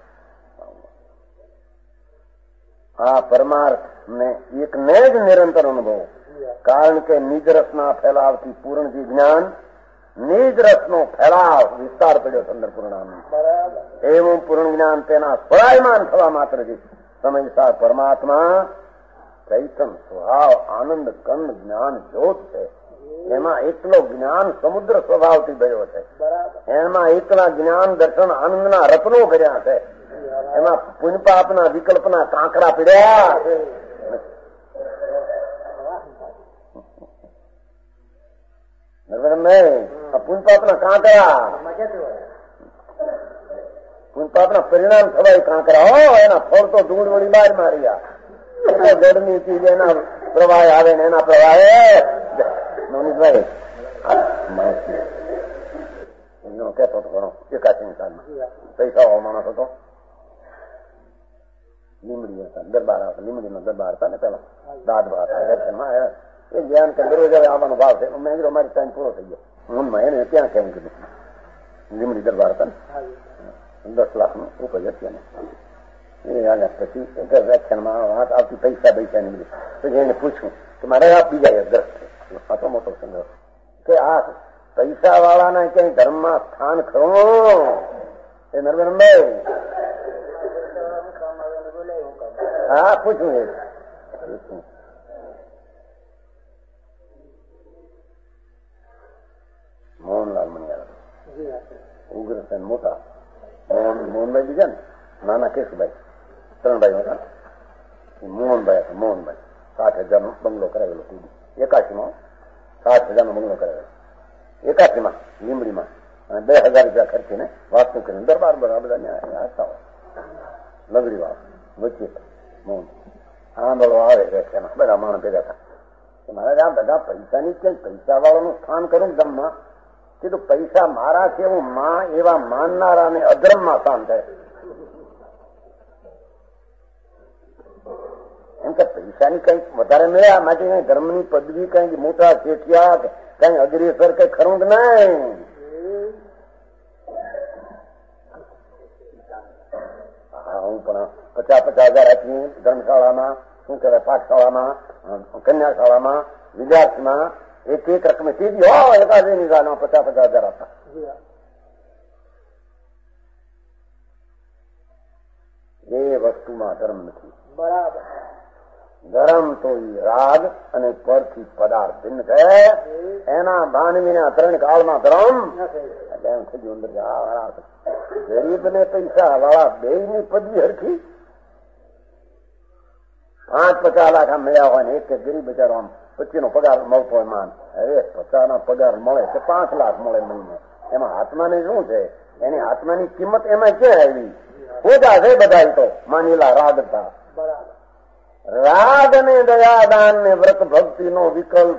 આ પરમાર્થ ને એકને જ નિરંતર અનુભવો. કારણ કે નિજ રસના ફેલાવતી પૂર્ણ જે જ્ઞાન નિજ રસનો ફેલાવ વિસ્તાર પડ્યો છે અંદર પૂર્ણાનંદ. એવું પૂર્ણ જ્ઞાન તેના સ્વરાયમાન થવા માત્રથી સમયસાર પરમાત્મા ચૈતન સ્વભાવ આનંદ કંદ જ્ઞાન જ્યોત છે. એમાં એકલો જ્ઞાન સમુદ્ર સ્વભાવથી ગયો છે. એમાં એકલા જ્ઞાન દર્શન આનંદના રત્નો કર્યા છે. એમાં પુણ્યપાપના વિકલ્પના કાંકરા પીડ્યા. પુણ્યપાપના કાંકરા પુણ્યપાપના પરિણામ થવાય કાંકરા હો. એના ફળ તો ધૂળ વળી બહાર માર્યા. જળની ચીજ એના પ્રવાહ આવે ને એના પ્રવાહે નવનીતભાઈ કેતો હતો ઘણો એકાસી સાલમાં પૈસા વાળો માણસ હતો. લીમડી હતા દરબાર હતા. લીમડીમાં દરબાર હતા ને પેલા દાદ ભાત દર્શનમાં એ જ્ઞાન કે દરરોજ આવવાનો ભાવ છે. મેં કીધું અમારી ટાઈમ પૂરો થઈ ગયો. મનમાં એને ત્યાં કેમ કીધું લીમડી દરબાર હતા ને દસ લાખ નું ઉપજ અત્યારે એ હાલ્યા. પછી એક વ્યાખ્યાનમાં વાત આવતી પૈસા પૈસા ની બધી. પછી એને પૂછ્યું કે મારે આ બીજા દ્રષ્ટ હતો મોટો સંઘર્ષ કે આ પૈસા વાળાના ક્યાંય ધર્મમાં સ્થાન ખરું? એ નરવેનભાઈ હા પૂછ્યું એ મોહનલાલ મણિયાર ઉગ્રસેન મોટા મોહન મોહનભાઈ બીજા ને નાના કેશુભાઈ ત્રણ ભાઈ હતા. મોહનભાઈ હતા. મોહનભાઈ સાત હજાર નો બંગલો કરાવેલો એકાસી માં સાત હજાર નો બંગલો કરાવેલો એકાસી માં લીમડીમાં અને બે હજાર રૂપિયા ખર્ચીને વાસ્તુ કરીને દરબાર બધા બધા હતા લગડી વાળા વચ્ચે મોહન આંદોળો આવે વ્યાખ્યામાં બધા માણસ ભેગા હતા. મારે આ બધા પૈસાની ક્યાંય પૈસા વાળાનું સ્થાન કરું ધમમાં કીધું પૈસા મારા છે હું માં એવા માનનારાને અધર્મમાં સ્થાન થાય. એમ કે પૈસાની કઈક વધારે મળ્યા માટે કઈ ધર્મની પદવી કઈ મોટા શેઠિયા કઈ અગ્રેસર કઈ ખરું જ નહીં. હા હું પણ પચાસ પચાસ હજાર આપી ધર્મશાળામાં શું કહેવાય પાઠશાળામાં કન્યાશાળામાં વિદ્યાર્થીમાં એક એક રકમે સીધી હો એકાદી નિશાળમાં પચાસ પચાસ હજાર આપતા. એ વસ્તુમાં ધર્મ નથી. બરાબર. ધર્મ તો રાગ અને પરથી પદાર્થ ભિન્ન છે. એના માનવીના ત્રણ કાળમાં ધર્મ ગરીબ ને પૈસા વાળા બે ની પદવી હરખી. પાંચ પચાસ લાખ આમ મળ્યા હોય ને એક ગરીબ બચારો આમ પચીસ નો પગાર મળતો હોય માન અરે પચાસ ના પગાર મળે કે પાંચ લાખ મળે મહિને. એમાં આત્માને શું છે? એની આત્માની કિંમત એમાં ક્યાં આવી? પૂજા છે બધા તો માનીલા રાગ હતા. રાગ ને દયાદાન ને વ્રત ભક્તિ નો વિકલ્પ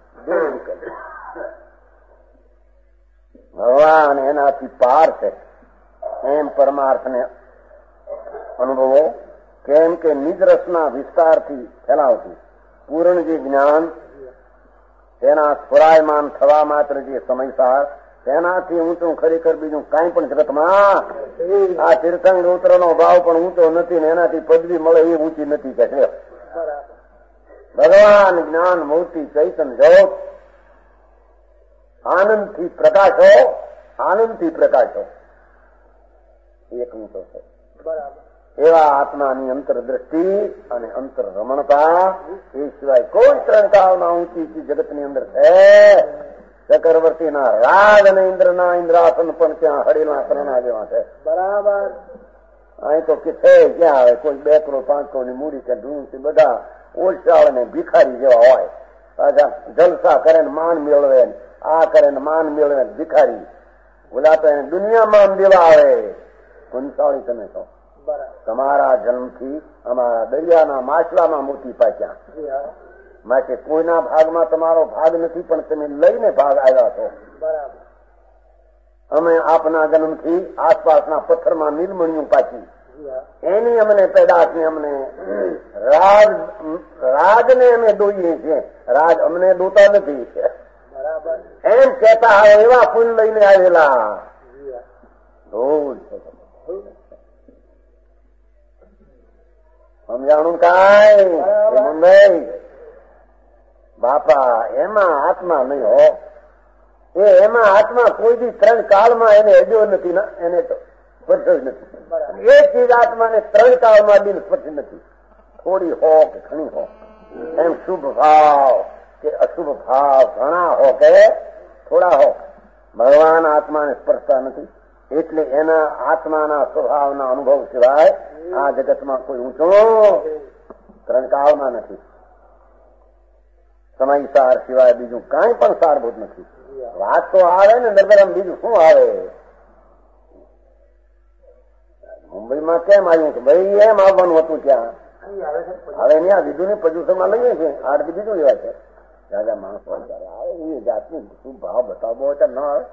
ભગવાન એનાથી પાર છે એમ પરમાર્થ ને અનુભવો. કેમ કે નિજરસના વિસ્તારથી ફેલાવતું પૂર્ણ જે જ્ઞાન તેના સ્વરાયમાન થવા માત્ર જે સમયસાર તેનાથી ઊંચું ખરેખર બીજું કઈ પણ જગતમાં આ તીર્થંગ ઉત્તર નો ભાવ પણ ઊંચો નથી ને એનાથી પદવી મળે એ ઊંચી નથી કે છે. ભગવાન જ્ઞાન મૂર્તિ ચૈતન જ્યોત આનંદથી પ્રકાશો આનંદથી પ્રકાશો એક ઊંચો છે. બરાબર. એવા આત્માની અંતરદ્રષ્ટિ અને અંતર રમણતા એ સિવાય કોઈ ત્રણ કાળના ઊંચી જગતની અંદર છે. ચક્રવર્તીના રાજ અને ઇન્દ્રના ઇન્દ્રાસન પણ ત્યાં હળીના ત્રણા જેવા છે. બરાબર. અહીં તો કે છે ક્યાં આવે કોઈ બે કરોડ પાંચ કરોડ ની મૂડી કે ઢૂંઢી બધા ઓછાળ ને ભિખારી જેવા હોય. પાછા જલસા કરે ને માન મેળવે આ કરે ને માન મેળવે ભિખારી બોલા તો એને દુનિયા માન દેવા આવે. કંસાળી તમે છો. તમારા જન્મથી અમારા દરિયાના માછલામાં મોતી પાક્યા માટે કોઈના ભાગમાં તમારો ભાગ નથી પણ તમે લઈને ભાગ આવ્યા છો. બરાબર. અમે આપના જન્મથી આસપાસના પથ્થરમાં નીલમણીઓ પાકી એની અમને પેદાશને અમને રાજ રાજને અમે દોઈએ છીએ. રાજ અમને દોતા નથી. બરાબર. એમ કેતા આવે એવા ફૂલ લઈને આવેલા ધોળ છે. સમજાણું કાંઈ બાપા એમાં આત્મા નહીં હો. એ એમાં આત્મા કોઈ દી ત્રણ કાળમાં એને અડ્યો નથી, એને તો સ્પર્શ જ નથી. એ ચીજ આત્માને ત્રણ કાળમાં અડીને સ્પર્શ નથી. થોડી હો કે ઘણી હો, એમ શુભ ભાવ કે અશુભ ભાવ ઘણા હો કે થોડા હો, ભગવાન આત્માને સ્પર્શતા નથી. એટલે એના આત્માના સ્વભાવના અનુભવ સિવાય આ જગતમાં કોઈ ઊંચો ત્રણ કાળમાં નથી. સમય સાર સિવાય બીજું કાંઈ પણ સારભૂત નથી. વાત તો આવે ને નગરમ, બીજું શું આવે? મુંબઈમાં કેમ આવ્યું? ભાઈ એમ આવવાનું હતું ત્યાં. હવે ત્યાં વિધુની પ્રદૂષણમાં લઈએ છીએ, આડથી બીજું લેવાય છે. રાજા માણસો આવે એ જાતની શું ભાવ બતાવવો હોય ન આવે.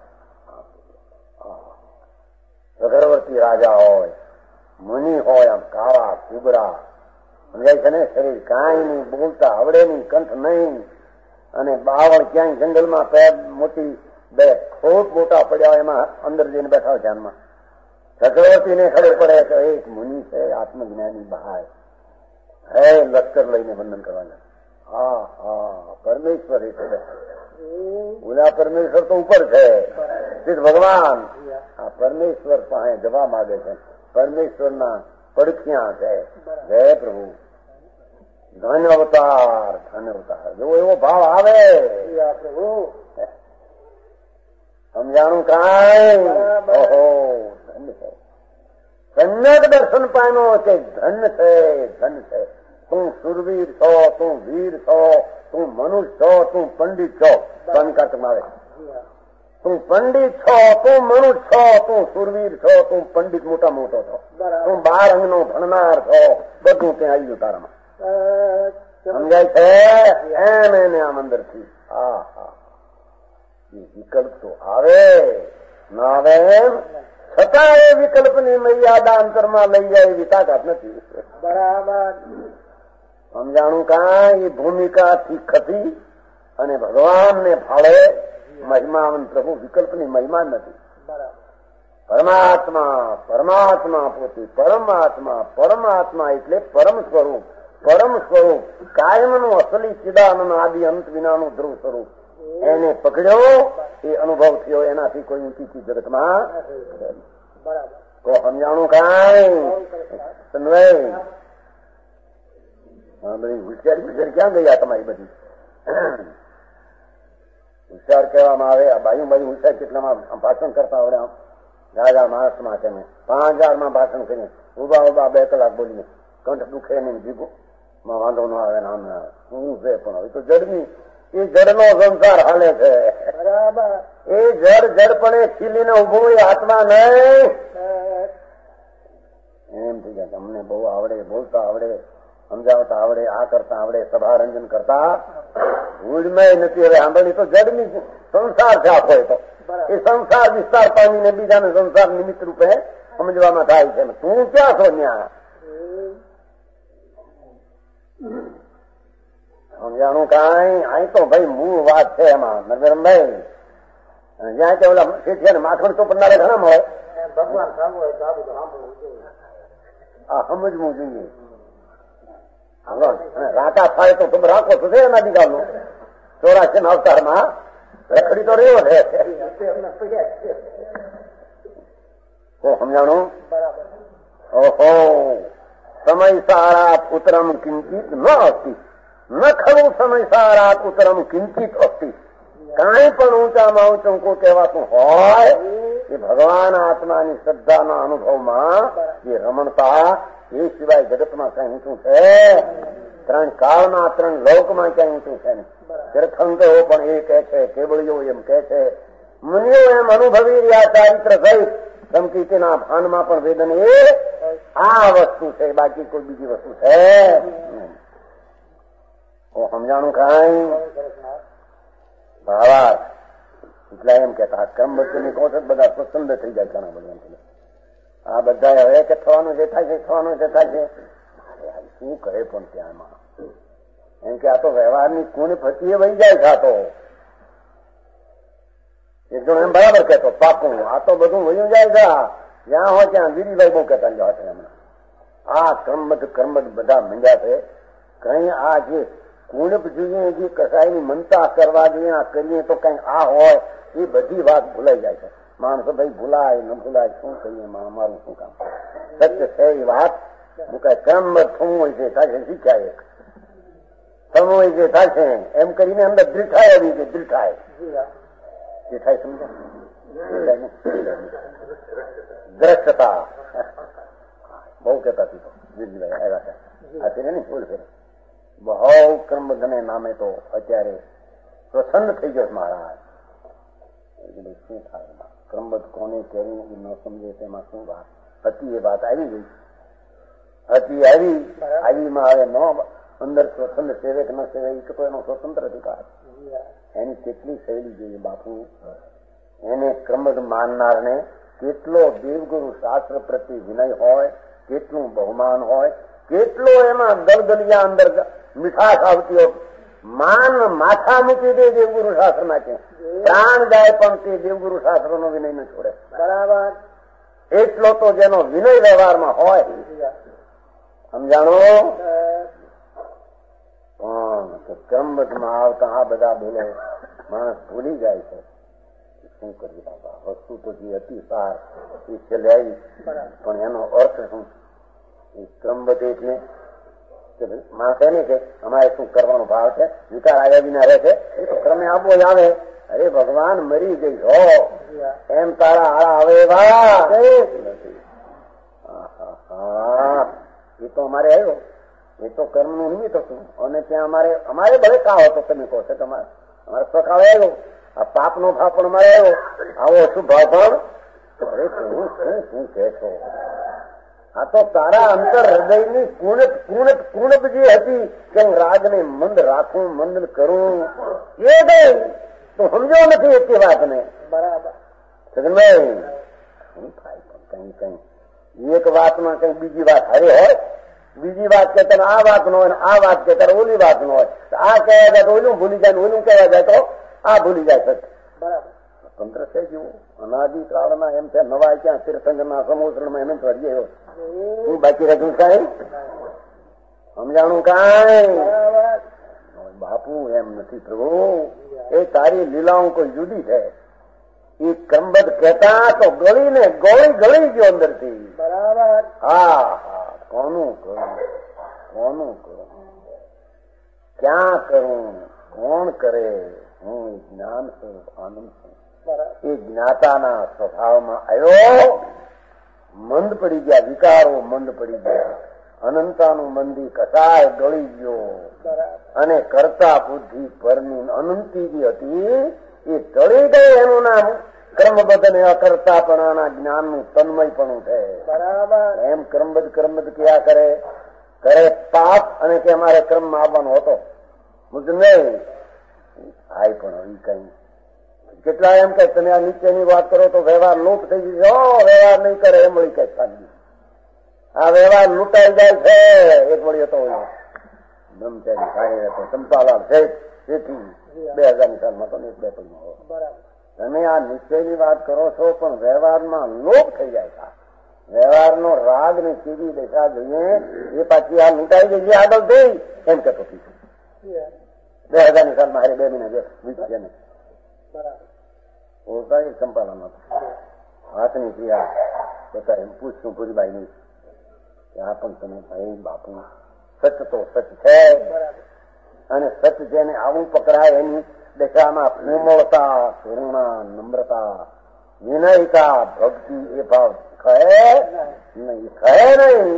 અગરવર્તી રાજા હોય, મુનિ હોય, આમ કાળા કુબરા સમજાય છે ને, શરીર કાંઈ નહીં, બોલતા આવડે નહીં, કંઠ નહીં, અને બાવળ ક્યાંય જંગલમાં પેર મોટી બે ખોટ મોટા પડ્યા હોય એમાં અંદર જઈને બેઠા હોય ધ્યાનમાં. ચક્રવર્તીને ખબર પડે કે એક મુનિ છે, આત્મજ્ઞાની બહાર હે, લશ્કર લઈને વંદન કરવાના. હા હા, પરમેશ્વર એ છે. ઓલા પરમેશ્વર તો ઉપર છે, સિદ્ધ ભગવાન. આ પરમેશ્વર પાસે જવા માંગે છે, પરમેશ્વરના પડખ્યા છે. જય પ્રભુ, ધન અવતાર, ધન અવતાર. જો એવો ભાવ આવે પ્રભુ, સમજાણું કાંઈ? ઓહો, ધન છે. સમ્યક દર્શન પામ્યો છે, ધન છે, ધન છે. તું સુરવીર છો, તું વીર છો, તું મનુષ્ય છો, તું પંડિત છો. સંકટમાં આવે, તું પંડિત છો, તું મનુષ્ય છો, તું સુરવીર છો, તું પંડિત મોટા મોટો છો, તું બાર અંગનો ભણનાર છો, બધું ત્યાં આવી ગયું તારામાં. સમજાય છે? એમ એને આમ અંદરથી હા હા વિકલ્પ તો આવે ના આવે એમ, છતાં એ વિકલ્પની મર્યાદા અંતરમાં લઈ જાય એવી તાકાત નથી. બરાબર સમજાણું કાંઈ? એ ભૂમિકાથી ખસી અને ભગવાનને ફાળે મહિમાવન પ્રભુ. વિકલ્પની મહિમા નથી. પરમાત્મા પરમાત્મા પોતે પરમાત્મા પરમાત્મા એટલે પરમ સ્વરૂપ. પરમ સ્વરૂપ કાયમનું અસલી ચિદાનંદ આદિ અંત વિનાનું ધ્રુવ સ્વરૂપ. એને પકડ્યો, એ અનુભવ થયો. એનાથી કોઈ ઊંચી ચીજ જગતમાં તો સમજાણું કાંઈ? બધી હોશિયારી હોશિયારી ક્યાં ગયા તમારી બધી? હોશિયાર કહેવામાં આવે, આ બાજુ બાજુ હોશિયાર કેટલામાં ભાષણ કરતા આવડે. આમ રાજા માણસમાં છે ને પાંચ હજાર માં ભાષણ કરીને ઉભા ઉભા બે કલાક બોલીને કંઠ દુખે નહીં, જીભો માં વાંધો ન આવે, નામ ના આવે. શું છે પણ હવે તો જડની એ જડનો સંસાર હાલે છે. બરાબર. એ જડ જડપણે ખીલીને ઉભું એ આત્મા નહીં. એમ થઈ જાય તમને બહુ આવડે, બોલતા આવડે, સમજાવતા આવડે, આ કરતા આવડે, સભારંજન કરતા ઉડમય નથી. હવે આંબળી તો જડની સંસાર છે આખો. તો એ સંસાર વિસ્તાર પામીને બીજાને સંસાર નિમિત્ત રૂપે સમજવામાં થાય છે. તું ક્યાં છો ત્યાં? સમજાણું કાંઈ? અહીં તો ભાઈ મૂળ વાત છે એમાં નરસિંહભાઈ. જ્યાં કે ઓલા શેઠિયા ને માખણ તો પડનારે ઘણા મળે. ભગવાન આ સમજવું જોઈએ. રાકા થાય તો તમે રાખો છો એના દીકાનું ચોરાસી ના અવતારમાં રખડી તો રહ્યો છે. સમજાણું? ઓહો, સમય સારાત ઉત્તરમ કિંચિત ન અસ્તિ, ન ખરું સમય સારાત ઉત્તરમ કિંચિત અસ્તિ. કાંઈ પણ ઊંચામાં ઊંચું કો કહેવાતું હોય એ ભગવાન આત્માની શ્રદ્ધાના અનુભવમાં જે રમણતા, એ સિવાય જગતમાં કઈ ઊંચું છે? ત્રણ કાળમાં ત્રણ લોકમાં ક્યાંય ઊંચું છે ને. તીર્થંકરો પણ એ કહે છે, કેવળીઓ એમ કહે છે, મુનિઓ એમ અનુભવી રહ્યા ચારિત્ર સહિત સમકીર્તિના ભાનમાં પણ વેદન એ આ વસ્તુ છે, બાકી કોઈ બીજી વસ્તુ છે. સમજાણું કાંઈ? ભાવાર્થ એટલે એમ કેતા કર્મ વચ્ચેની કહો છો બધા સ્વચ્છંદ થઈ જાય ઘણા બધા. આ બધા હવે કે થવાનું જે થાય છે થવાનું જે થાય છે શું કરે પણ ત્યાંમાં એમ કે આ તો વ્યવહારની કોને ફસીએ વહી જાય છે. આ તો એક જણ એમ બરાબર કહેતો પાકું આ તો બધું વયું જાય છે. જ્યાં હોય ત્યાં ગીરીભાઈ બહુ કહેતા હમણાં આ કર્મબદ્ધ કર્મબદ્ધ બધા મંડ્યા છે. કઈ આ જે કુણપ જોઈએ જે કસાયની મનતા કરવા જોઈએ આ કરીએ તો કઈ આ હોય એ બધી વાત ભૂલાઈ જાય છે. માણસો ભાઈ ભૂલાય ન ભૂલાય શું કહીએ મારું શું કામ. સત્ય છે એ વાત કઈ ક્રમ થવું હોય છે થાય છે શીખ્યા એક થવું હોય છે થાય છે એમ કરીને અંદર દૃઢાય આવી છે દૃઢાય દૃઢાય સમજો દ્રષ્ટતા બહુ કહેતા હતી તો જીતભાઈ આવ્યા છે અત્યારે નહીં ભૂલ ફેર બહુ ક્રમબદ્ધને નામે તો અત્યારે પ્રસન્ન થઈ ગયો મહારાજ. શું થાય ક્રમબદ્ધ કોને કેવું ન સમજે તેમાં શું વાત હતી એ વાત આવી ગઈ હતી આવી આવીમાં હવે ન અંદર સ્વતંત્ર સેવે કે ન સેવે એ તો એનો સ્વતંત્ર અધિકાર. એની કેટલી શૈલી જોઈએ બાપુ. એને ક્રમબદ્ધ માનનારને કેટલો દેવગુરુ શાસ્ત્ર પ્રત્યે વિનય હોય, કેટલું બહુમાન હોય, કેટલો એમાં દલદલિયા અંદર મીઠાશ આવતી હોય. માન માથા મૂકી દે દેવગુરુ શાસ્ત્ર માં છે પ્રાણ જાય પણ તે દેવગુરુ શાસ્ત્ર નો વિનય ન છોડે. બરાબર. એટલો તો જેનો વિનય વ્યવહારમાં હોય સમજાણો. પણ ક્રમબદ્ધમાં આવતા આ બધા બોલે માણસ ભૂલી જાય છે. શું કર્યું બાબા વસ્તુ તો જે હતી સાર એ છેલ્લે આવી પણ એનો અર્થ શું એ ક્રમબદ્ધ એટલે માણસ એને કે અમારે શું કરવાનો ભાવ છે વિકાર આવ્યા વિના રહે છે એ તો ક્રમે આપવો જ આવે. અરે ભગવાન મરી ગઈ હો એમ તારા આળા આવે એ તો અમારે આવ્યો એ તો કર્મ નું નિમિત્ત હતું અને ત્યાં અમારે અમારે ભલે કાવ હતો તમે કહો છો તમારે અમારે સ્વકાળ આવ્યો આ પાપ નો ભાવ પણ અમારે આવ્યો આવો શું ભાવ પણ અરે શું શું શું કે છો આ તો તારા અંતર હૃદયની કુણપ કુણપ કુણપ જે હતી કે હું રાગને મંદ રાખું મંદ કરું એ ગઈ તો સમજો નથી એટલી વાતને. બરાબર. સગનભાઈ શું થાય પણ કઈ કઈ એક વાતમાં કઈ બીજી વાત હારે હોય બીજી વાત કહેતા આ વાત નો હોય આ વાત કહેતા ઓલી વાત નો હોય આ કહેવા જાય તો ઓલું ભૂલી જાય ઓલું કહેવા જાય તો આ ભૂલી જાય સર. બરાબર. તંત્ર છે જેવું અનાદિ કાળના એમ છે નવા ક્યાં તીર્થંકરના સમુદ્રમાં એમ ફરી આવ્યો હું બાકી રાખ્યું કઈ સમજાણું કઈ બાપુ એમ નથી પ્રભુ. એ તારી લીલાઓ કોઈ જુદી છે. એ ક્રમબદ્ધ કહેતા તો ગળીને ગળી ગળી ગયો અંદર થી. બરાબર. હા હા કોનું કરું કોનું કરું ક્યાં કરું કોણ કરે હું જ્ઞાન છું આનંદ છું. એ જ્ઞાતાના સ્વભાવમાં આવ્યો મંદ પડી ગયા વિકારો મંદ પડી ગયા અનંતાનું મંદી કસાય ગળી ગયો અને કરતા બુદ્ધિ પરની અનંતી જે હતી એ ટળી ગઈ. એનું નામ ક્રમબદ્ધ ને અકર્તાપણાના જ્ઞાનનું તન્મયપણું છે. બરાબર. એમ ક્રમબદ્ધ ક્રમબદ્ધ ક્યાં કરે કરે પાપ અને કે અમારે ક્રમમાં આવવાનો હતો મુજ નહીં આય પણ હવે કઈ કેટલા એમ કે તમે આ નીચેની વાત કરો તો વ્યવહાર લૂંટ થઈ ગયો વ્યવહાર નહીં કરે એમ વળી કઈ સાચી આ વ્યવહાર લૂંટાઈ જાય છે. એક વળી હતો બ્રહ્મચારી સારી હતો ચંપાલાલ શેઠ શેઠી બે હજાર ની સાલમાં તો એક બે પૈસા તમે આ નીચેની વાત કરો છો પણ વ્યવહારમાં લોપ થઈ જાય છે. વ્યવહારનો રાગ ને કેવી દશા જોઈએ એ પાછી આ લૂંટાઈ ગઈ જે આગળ થઈ એમ કહેતો બે હજાર ની સાલમાં હારે બે મહિના વીસ છે ને ઓળખાય ચંપાલામાં હાથની ક્રિયા બધા એમ પૂછશું ભૂરીબાઈ ની આ પણ તમે ભાઈ બાપુ સચ તો સચ છે અને સચ જેને આવું પકડાય એની દશામાં કોમળતા કરુણા નમ્રતા વિનયતા ભક્તિ એ ભાવ ખે નહીં ખે નહીં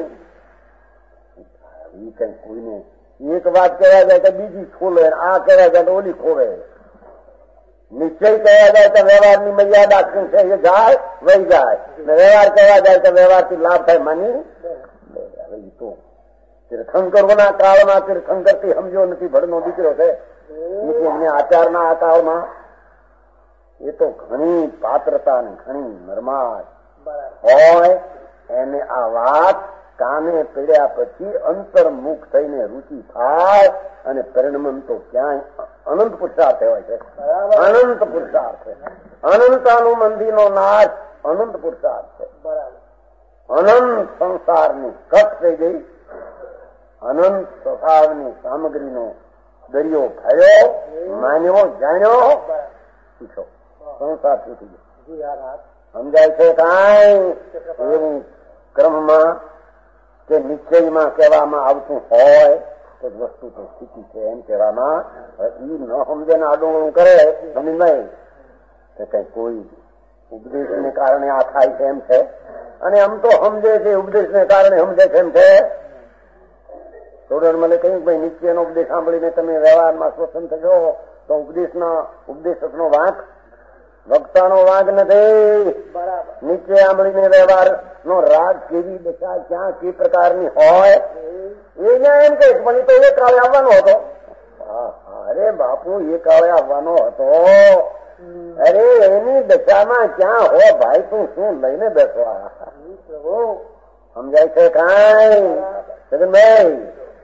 એ કઈ કોઈને એક વાત કહેવા જાય તો બીજી ખોલે આ કહેવા જાય તો ઓલી ખોવે. નિશ્ચય કહેવા જાય તો વ્યવહારની મર્યાદા શું છે એ જાય વહી જાય વ્યવહાર કહેવા જાય તો વ્યવહારથી લાભ થાય માની તો તીર્થંકરોના કાળના તીર્થંકર થી સમજો નથી ભડનો દીકરો છે એમને આચારના આ કાળમાં એ તો ઘણી પાત્રતા ને ઘણી નરમાશ હોય એને આ વાત કાને પીડ્યા પછી અંતર્મુખ થઈને રુચિ થાય અને પરિણમન તો ક્યાંય અનંત પુરુષાર્થ હોય છે. અનંત પુરુષાર્થ છે. અનંતાનું મંદિરનો નાશ અનંત પુરુષાર્થ છે. અનંત સંસારની કટ થઈ ગઈ અનંત સ્વભાવની સામગ્રીનો દરિયો ફર્યો, માન્યો, જાણ્યો, પૂછો સંસાર છૂટી ગયો. સમજાય છે કાંઈ એવું ક્રમમાં કે નિશ્ચયમાં કહેવામાં આવતું હોય તો વસ્તુ તો સ્થિતિ છે એમ કહેવામાં. ઈ ન સમજે ને આડું કરે સમજ નહીં કે કઈ કોઈ ઉપદેશને કારણે આ થાય છે એમ છે. અને આમ તો સમજે છે ઉપદેશને કારણે સમજે છે એમ છે. થોડું મને કહ્યું ભાઈ નિશ્ચયનો ઉપદેશ સાંભળીને તમે વ્યવહારમાં સ્વતંત્ર થશો તો ઉપદેશના ઉપદેશકનો વાંક વક્તાનો વાંક નથી. નીચે સાંભળીને વ્યવહાર નો રાગ કેવી દશા ક્યાં કે પ્રકારની હોય એને એમ કહીશ મને તો એ કાળે આવવાનો હતો. અરે બાપુ એ કાળે આવવાનો હતો. અરે એની દશામાં ક્યાં હો ભાઈ તું શું લઈને બેસવા. સમજાય છે કાંઈ સગનભાઈ?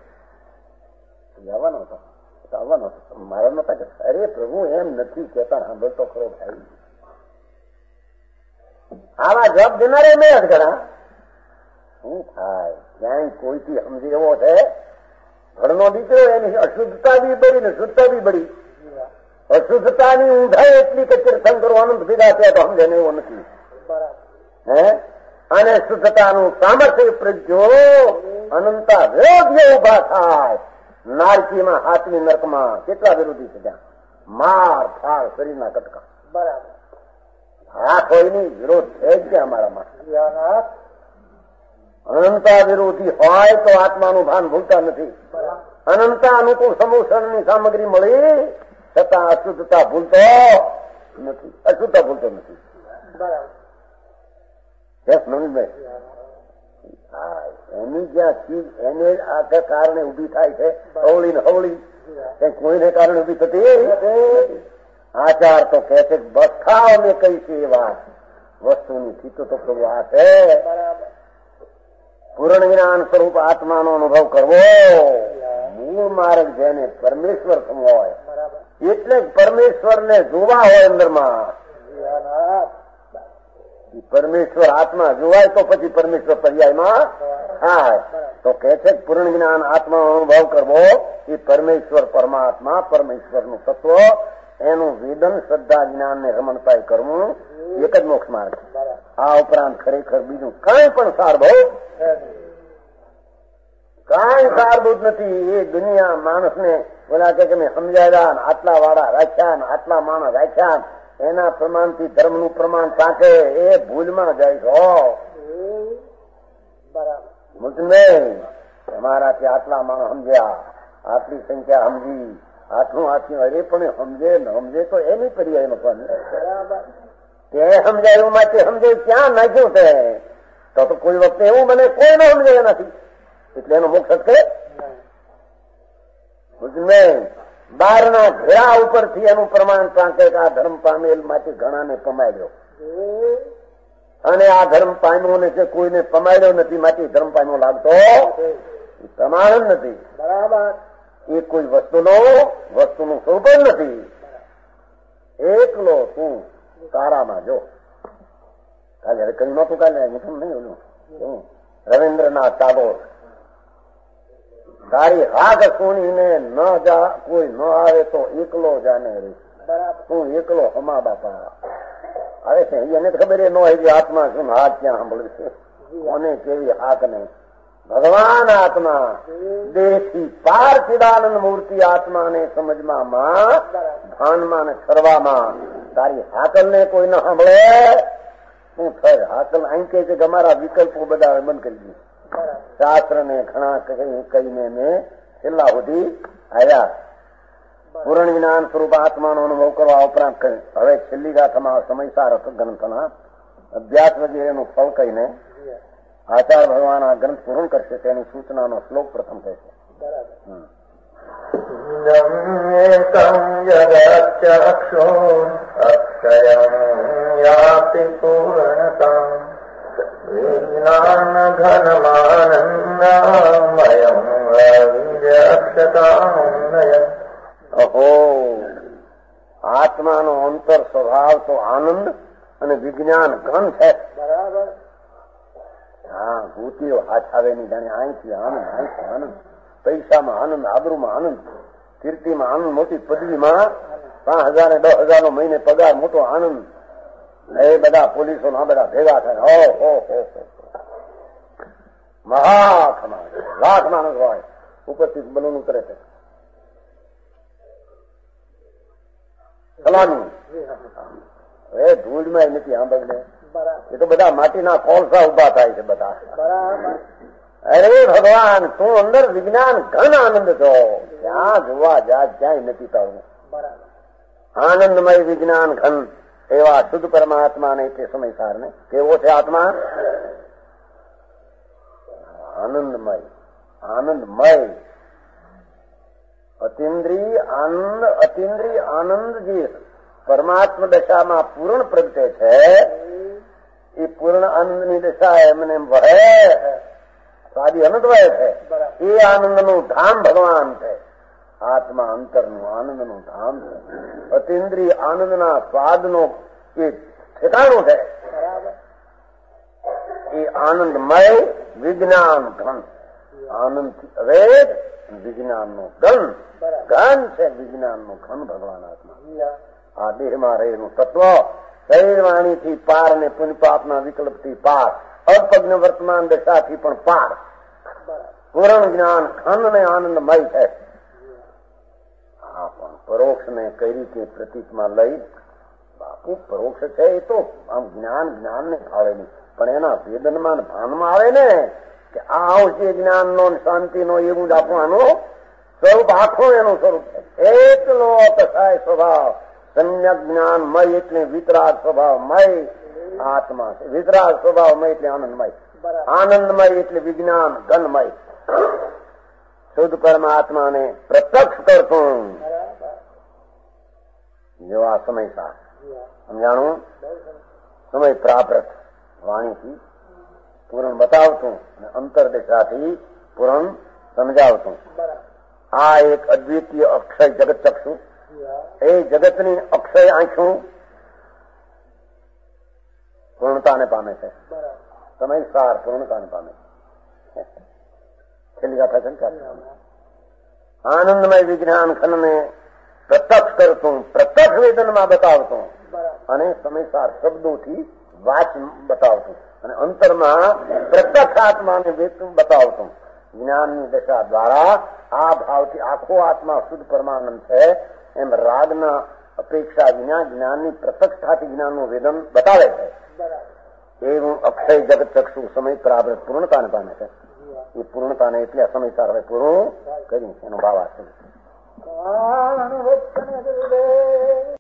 આવવાનો હતો આવવાનો હતો મારા નતા કે અરે પ્રભુ એમ નથી કેતા સાંભળતો ખરો ભાઈ. આવા જવાબ દેનારે મેં જ ઘણા શું થાય ક્યાંય કોઈથી સમજી એવો છે. ઘરનો દીકરો એની અશુદ્ધતા બી બળી ને શુદ્ધતા બી બળી. અશુદ્ધતાની ઊંધાઈ એટલી કે તીર્થંકરો આનંદ ભેગા થયા તો સમજે ને એવો નથી. હે અને શુદ્ધતાનું સામર્થ્ય પ્રજ્ઞો અનંતા વિરોધીઓ ઉભા થાય. નારકીમાં હાથની નરકમાં કેટલા વિરોધી છે ત્યાં માર ફાળ શરીરના કટકા. બરાબર હા કોઈની વિરોધ છે જ છે અમારામાં. અનંતા વિરોધી હોય તો આત્માનું ભાન ભૂલતા નથી. અનંતા અનુકૂળ સમૂષણની સામગ્રી મળી છતાં અશુદ્ધતા ભૂલતો નથી. અશુદ્ધતા ભૂલતો નથી. બરાબર હા એની જ્યાં ચીજ એને આ કારણે ઉભી થાય છે હવળી ને હવળી કઈ કોઈને કારણે ઉભી થતી. આચાર તો કે છે બસ ખાઓ મેં કઈ છે એ વાત વસ્તુની સ્થિતિ તો પ્રભુ આ છે. પૂર્ણ જ્ઞાન સ્વરૂપ આત્માનો અનુભવ કરવો મૂળ માર્ગ જેને પરમેશ્વર થવો હોય એટલે જ પરમેશ્વરને જોવા હોય અંદરમાં. પરમેશ્વર આત્મા જોવાય તો પછી પરમેશ્વર પર્યાયમાં થાય. તો કે છે પૂર્ણ જ્ઞાન આત્માનો અનુભવ કરવો એ પરમેશ્વર પરમાત્મા પરમેશ્વરનું તત્વ એનું વેદન શ્રદ્ધા જ્ઞાન ને રમણતાય કરવું એક જ મોક્ષ માર્ગ. આ ઉપરાંત ખરેખર બીજું કઈ પણ સારભૂત કઈ સારભૂત નથી. એ દુનિયા માણસને બોલા કે મેં સમજાવ્યા આટલા વાળા રાખ્યા આટલા માણસ રાખ્યા એના પ્રમાણથી ધર્મનું પ્રમાણ પાકે એ ભૂલમાં જાય છો. બરાબર તમારાથી આટલા માણસ સમજ્યા આટલી સંખ્યા સમજી આટલું આટલું અરે પણ સમજે ન સમજે તો એની પર્યાય પણ તે સમજાયું માટે સમજે ક્યાં નાખ્યું છે તો તો કોઈ વખતે એવું મને કોઈ ન સમજે નથી એટલે એનો મોક્ષ કે બહારના ઘેરા ઉપરથી એનું પ્રમાણ પાંકે આ ધર્મ પામેલ માંથી ઘણાને પમાડ્યો અને આ ધર્મ પામ્યો ને કોઈને પમાડ્યો નથી માંથી ધર્મ પામ્યો લાગતો પ્રમાણ જ નથી. બરાબર એ કોઈ વસ્તુનો વસ્તુનું સ્વરૂપ જ નથી. એકલો તું તારામાં જો કાલે હવે કઈ નતું કાલે નહીં ઓલું રવિન્દ્રનાથ ટાગોર તારી હાથ સુણીને ન જા કોઈ ન આવે તો એકલો જાને રે તું એકલો હમા બાપા આવે છે. એને ખબર એ ન હોય કે આત્મા શું હાથ ક્યાં સાંભળે છે કોને કેવી હાથ ને ભગવાન આત્મા દેહથી પાર ચિદાનંદ મૂર્તિ આત્માને સમજમાં ભાનમાં ને ઠરવામાં તારી હાકલ ને કોઈ ન સાંભળે શું થાય. હાકલ અહીં કે છે કે અમારા વિકલ્પો બધા બંધ કરી દીધું. શાસ્ત્ર ને ઘણા કહીને મેં છેલ્લા સુધી આવ્યા. પૂર્ણ જ્ઞાન સ્વરૂપ આત્માનો અનુભવ કરવા ઉપરાંત હવે છેલ્લી ગાથામાં સમયસાર ગ્રંથના અભ્યાસ વગેરેનું ફળ કહીને આચાર ભગવાન આ ગ્રંથ પૂર્ણ કરશે તેની સૂચનાનો શ્લોક પ્રથમ કહે છે. વિજ્ઞાન ઘનમાનંદમયમ અક્ષતાનય. અહો આત્માનો અંતર સ્વભાવ તો આનંદ અને વિજ્ઞાન ઘન છે. બરાબર હા ભૂતિઓ હાથ આવે ની જાણે અહીંથી આનંદ અહીંથી આનંદ પૈસામાં આનંદ આબરૂમાં આનંદ કીર્તિમાં આનંદ, મોટી પદવીમાં પાંચ હજાર ને દસ હજાર નો મહિને પગાર, મોટો આનંદ. એ બધા પોલીસો ના બધા ભેગા થાય, હો હો હો મહાખમા લાખ માણસ હોય, ઉપરથી બલૂન ઉતરે છે, સલામી. એ ધૂળમાં નથી સાંભળને, એ તો બધા માટીના કોલસા ઉભા થાય છે બધા. અરે ભગવાન, તું અંદર વિજ્ઞાન ઘન આનંદ છો, ક્યાં જોવા જા ક્યાંય નથી તારું. આનંદમય વિજ્ઞાન ઘન એવા શુદ્ધ પરમાત્મા ને તે સમય સાર ને કેવો છે આત્મા? આનંદમય, આનંદમય, અતિન્દ્રિય આનંદ, અતિન્દ્રિય આનંદ જે પરમાત્મા દશામાં પૂર્ણ પ્રગટે છે, એ પૂર્ણ આનંદની દશા એમને એમ વહે, સાદી અનંત વહે છે. એ આનંદનું ધામ ભગવાન છે. આત્મા અંતરનું આનંદનું ધામ છે. અતિન્દ્રિય આનંદના સ્વાદનો એ ઠેકાણું છે. એ આનંદમય વિજ્ઞાન ઘન, આનંદ અવેદ વિજ્ઞાનનો ઘન, ઘન છે વિજ્ઞાનનું ઘન ભગવાન આત્મા. આ દેહમાં રહેલું તત્વ શરીર વાણીથી પાર ને પુણ્યપાપના વિકલ્પથી પાર, અલ્પજ્ઞ વર્તમાન દશાથી પણ પાર, પૂર્ણ જ્ઞાન ઘન ને આનંદમય છે. હા, પણ પરોક્ષ ને કઈ રીતે પ્રતીકમાં લઈ? બાપુ પરોક્ષ છે એ તો આમ જ્ઞાન જ્ઞાન ને ફાવે નહીં, પણ એના વેદનમાં ભાનમાં આવે ને કે આ આવશે જ્ઞાન નો શાંતિ નો, એવું જ આપવાનું સ્વરૂપ, આખું એનું સ્વરૂપ છે. એટલો કસાય સ્વભાવ, સમ્યક જ્ઞાનમય એટલે વિતરાગ સ્વભાવમય આત્મા છે. વિતરાગ સ્વભાવમય એટલે આનંદમય, આનંદમય એટલે વિજ્ઞાન ઘનમય. શુદ્ધ પરમાત્માને પ્રત્યક્ષ કરતું જેવા સમય સા સમજાણું, સમય પ્રાપ્ત વાણીથી પૂરણ બતાવતું અને અંતરદશાથી પૂરણ સમજાવતું. આ એક અદ્વિતીય અક્ષય જગત ચક્ષુ, એ જગતની અક્ષય આંખું પૂર્ણતાને પામે છે. સમય સાર પૂર્ણતાને પામે છે. છેલ્લી ગાથા છે ને, આનંદમય વિજ્ઞાન ખનને પ્રત્યક્ષ કરતું, પ્રત્યક્ષ વેદનમાં બતાવતું અને સમયસાર શબ્દોથી વાચ બતાવતું અને અંતરમાં પ્રત્યક્ષ આત્માને વેદતું બતાવતું. જ્ઞાનની દશા દ્વારા આ ભાવથી આખો આત્મા શુદ્ધ પરમાનંદ છે. એમ રાગના અપેક્ષા વિના જ્ઞાનની પ્રત્યક્ષતાથી જ્ઞાનનું વેદન બતાવે છે. એવું અક્ષય જગત ચક્ષુ સમય પ્રાપ્ત પૂર્ણતાને પામે છે. એ પૂર્ણતાને એટલે સમયસાર હવે પૂરું કરી એનો ભાવ આ છે.